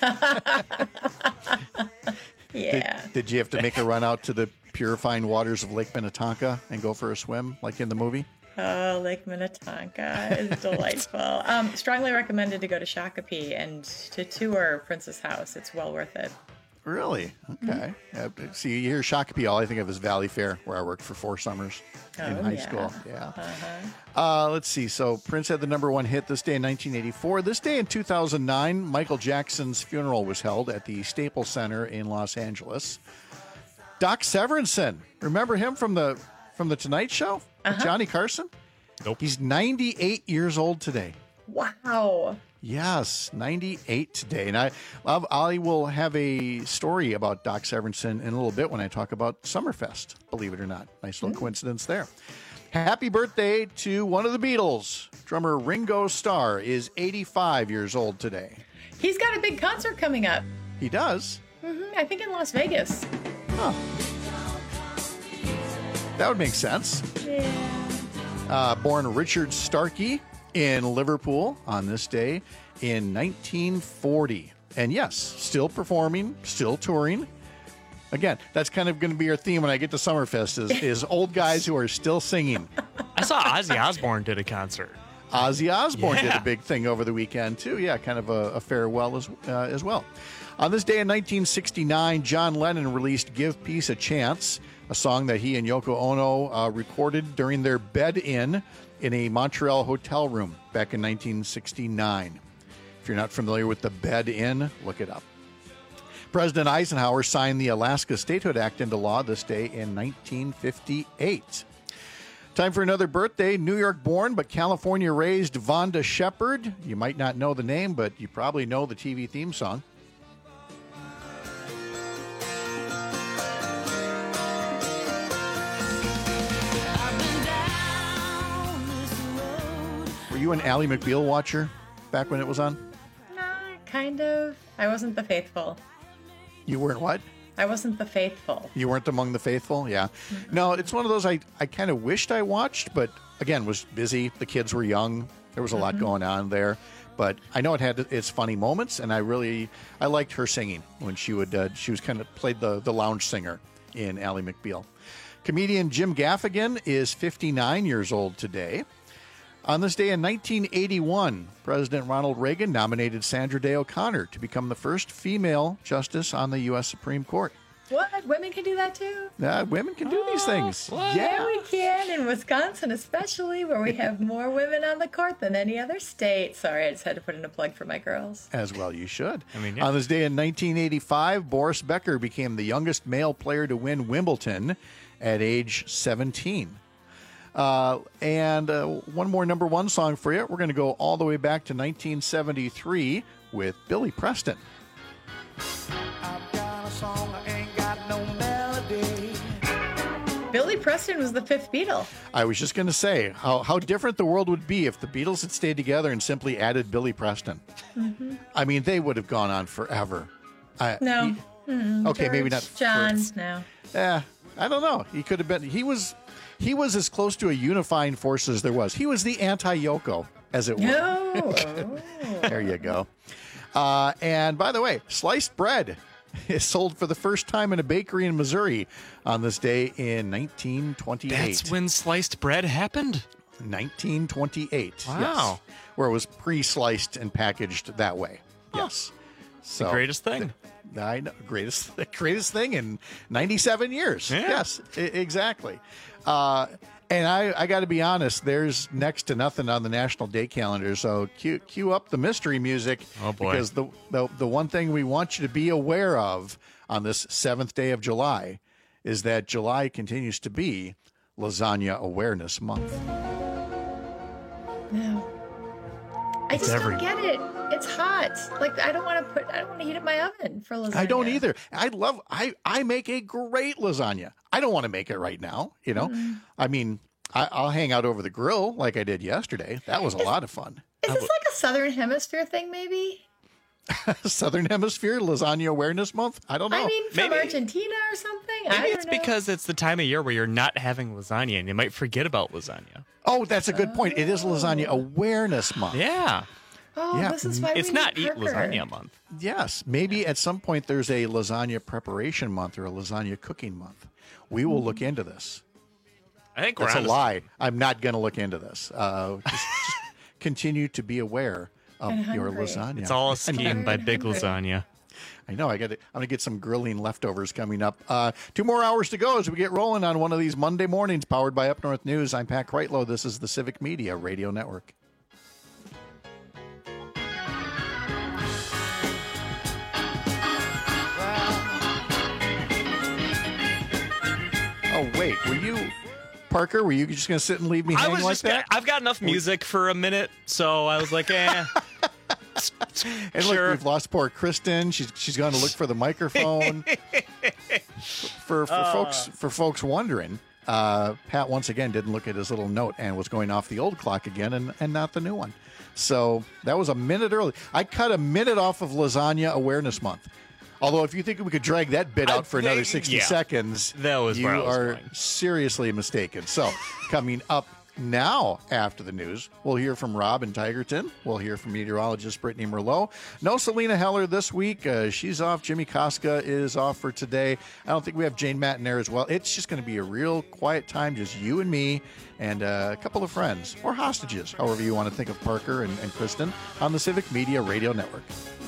Yeah. Did, did you have to make a run out to the purifying waters of Lake Minnetonka and go for a swim like in the movie? Oh, Lake Minnetonka is delightful. Um, strongly recommended to go to Shakopee and to tour Prince's house. It's well worth it. Really? Okay. Mm-hmm. Yeah, see, you hear Shakopee, all I think of is Valley Fair, where I worked for four summers oh, in high yeah. school. Yeah. Uh-huh. Uh, let's see. So Prince had the number one hit this day in nineteen eighty-four. This day in two thousand nine, Michael Jackson's funeral was held at the Staples Center in Los Angeles. Doc Severinsen, remember him from the from the Tonight Show? Uh-huh. With Johnny Carson? Nope. He's ninety-eight years old today. Wow. Yes, ninety-eight today. And I, I will have a story about Doc Severinsen in a little bit when I talk about Summerfest, believe it or not. Nice little mm-hmm. coincidence there. Happy birthday to one of the Beatles. Drummer Ringo Starr is eighty-five years old today. He's got a big concert coming up. He does? Mm-hmm, I think in Las Vegas. Huh. That would make sense. Yeah. Uh, born Richard Starkey in Liverpool on this day in nineteen forty. And yes, still performing, still touring. Again, that's kind of going to be our theme when I get to Summerfest is, is old guys who are still singing. I saw Ozzy Osbourne did a concert. Ozzy Osbourne Yeah. did a big thing over the weekend, too. Yeah, kind of a, a farewell as, uh, as well. On this day in nineteen sixty-nine, John Lennon released Give Peace a Chance, a song that he and Yoko Ono uh, recorded during their bed-in in a Montreal hotel room back in nineteen sixty-nine. If you're not familiar with the bed-in, look it up. President Eisenhower signed the Alaska Statehood Act into law this day in nineteen fifty-eight. Time for another birthday. New York born but California raised Vonda Shepard. You might not know the name, but you probably know the T V theme song. Were you an Ally McBeal watcher back when it was on? Nah, kind of. I wasn't the faithful. You weren't what? I wasn't the faithful. You weren't among the faithful? Yeah. No, it's one of those I, I kind of wished I watched, but again, was busy. The kids were young. There was a lot going on there. But I know it had its funny moments, and I really, I liked her singing when she would, uh, she was kind of played the, the lounge singer in Ally McBeal. Comedian Jim Gaffigan is fifty-nine years old today. On this day in nineteen eighty-one, President Ronald Reagan nominated Sandra Day O'Connor to become the first female justice on the U S Supreme Court. What? Women can do that too? Uh, women can do these things. Yeah, we can. In Wisconsin, especially, where we have more women on the court than any other state. Sorry, I just had to put in a plug for my girls. As well you should. I mean, yeah. On this day in nineteen eighty-five, Boris Becker became the youngest male player to win Wimbledon at age seventeen. Uh, and uh, one more number one song for you. We're going to go all the way back to nineteen seventy-three with Billy Preston. I've got a song, I ain't got no melody. Billy Preston was the fifth Beatle. I was just going to say how, how different the world would be if the Beatles had stayed together and simply added Billy Preston. Mm-hmm. I mean, they would have gone on forever. I, No. he- Mm-mm. okay, maybe George, not for- John, no. Yeah, I don't know. He could have been. He was. He was as close to a unifying force as there was. He was the anti-Yoko, as it were. No. There you go. Uh, and by the way, sliced bread is sold for the first time in a bakery in Missouri on this day in nineteen twenty-eight. That's when sliced bread happened? nineteen twenty-eight. Wow. Yes. Where it was pre-sliced and packaged that way. Yes. The greatest thing. I know, greatest, the greatest thing in ninety-seven years. Yeah. Yes, I- exactly. Uh, and I, I got to be honest, there's next to nothing on the National Day calendar. So cue, cue up the mystery music. Oh, boy. Because the, the the one thing we want you to be aware of on this seventh day of July is that July continues to be Lasagna Awareness Month. No. I It's just every- don't get it. It's hot. Like I don't want to put. I don't want to heat up my oven for lasagna. I don't either. I love. I I make a great lasagna. I don't want to make it right now. You know, Mm. I mean, I, I'll hang out over the grill like I did yesterday. That was a lot of fun. Is this like a Southern Hemisphere thing? Maybe. Southern Hemisphere Lasagna Awareness Month. I don't know. I mean, from Maybe- Argentina or something. I Maybe don't it's know. because it's the time of year where you're not having lasagna and you might forget about lasagna. Oh, that's a good point. It is Lasagna Awareness Month. Yeah. Oh, Yeah. this is why It's we not need Eat Parker. Lasagna Month. Yes, maybe at some point there's a lasagna preparation month or a lasagna cooking month. We will look into this. I think we're That's a onto lie. I'm not going to look into this. Uh, just, just continue to be aware of And your hungry. lasagna. It's all a scheme I'm by very Big hungry. Lasagna. I know. I got. I'm going to get some grilling leftovers coming up. Uh, two more hours to go as we get rolling on one of these Monday mornings, powered by Up North News. I'm Pat Kreitlow. This is the Civic Media Radio Network. Oh wait, were you Parker? Were you just going to sit and leave me I hanging was like just. that? I've got enough music for a minute, so I was like, eh. And look, Sure. we've lost poor Kristen. She's she's gone to look for the microphone. for for Uh. folks for folks wondering, uh, Pat once again didn't look at his little note and was going off the old clock again and, and not the new one. So that was a minute early. I cut a minute off of Lasagna Awareness Month. Although if you think we could drag that bit out I for think, another sixty yeah, seconds, that was you where I was are going. seriously mistaken. So coming up now, after the news, we'll hear from Rob in Tigerton. We'll hear from meteorologist Brittany Merlot. No Selena Heller this week. Uh, she's off. Jimmy Koska is off for today. I don't think we have Jane Matten as well. It's just going to be a real quiet time, just you and me and uh, a couple of friends, or hostages, however you want to think of Parker and, and Kristen, on the Civic Media Radio Network.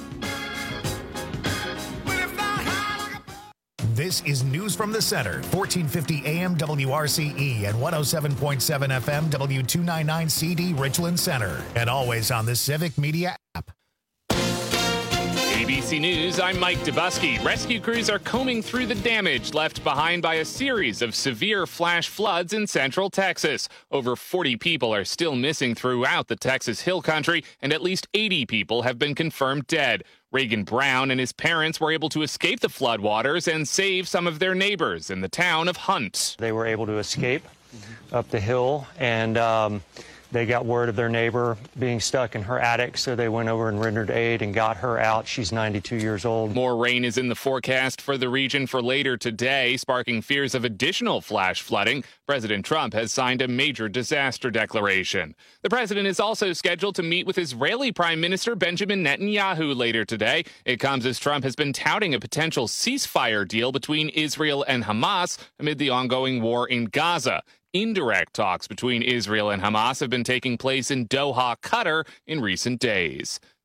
This is News from the Center, fourteen fifty A M W R C E and one oh seven point seven F M W two ninety-nine C D Richland Center, and always on the Civic Media app. A B C News, I'm Mike Dubusky. Rescue crews are combing through the damage left behind by a series of severe flash floods in central Texas. Over forty people are still missing throughout the Texas Hill Country, and at least eighty people have been confirmed dead. Reagan Brown and his parents were able to escape the floodwaters and save some of their neighbors in the town of Hunt. They were able to escape up the hill, and um, they got word of their neighbor being stuck in her attic, so they went over and rendered aid and got her out. She's ninety-two years old. More rain is in the forecast for the region for later today, sparking fears of additional flash flooding. President Trump has signed a major disaster declaration. The president is also scheduled to meet with Israeli Prime Minister Benjamin Netanyahu later today. It comes as Trump has been touting a potential ceasefire deal between Israel and Hamas amid the ongoing war in Gaza. Indirect talks between Israel and Hamas have been taking place in Doha, Qatar, in recent days.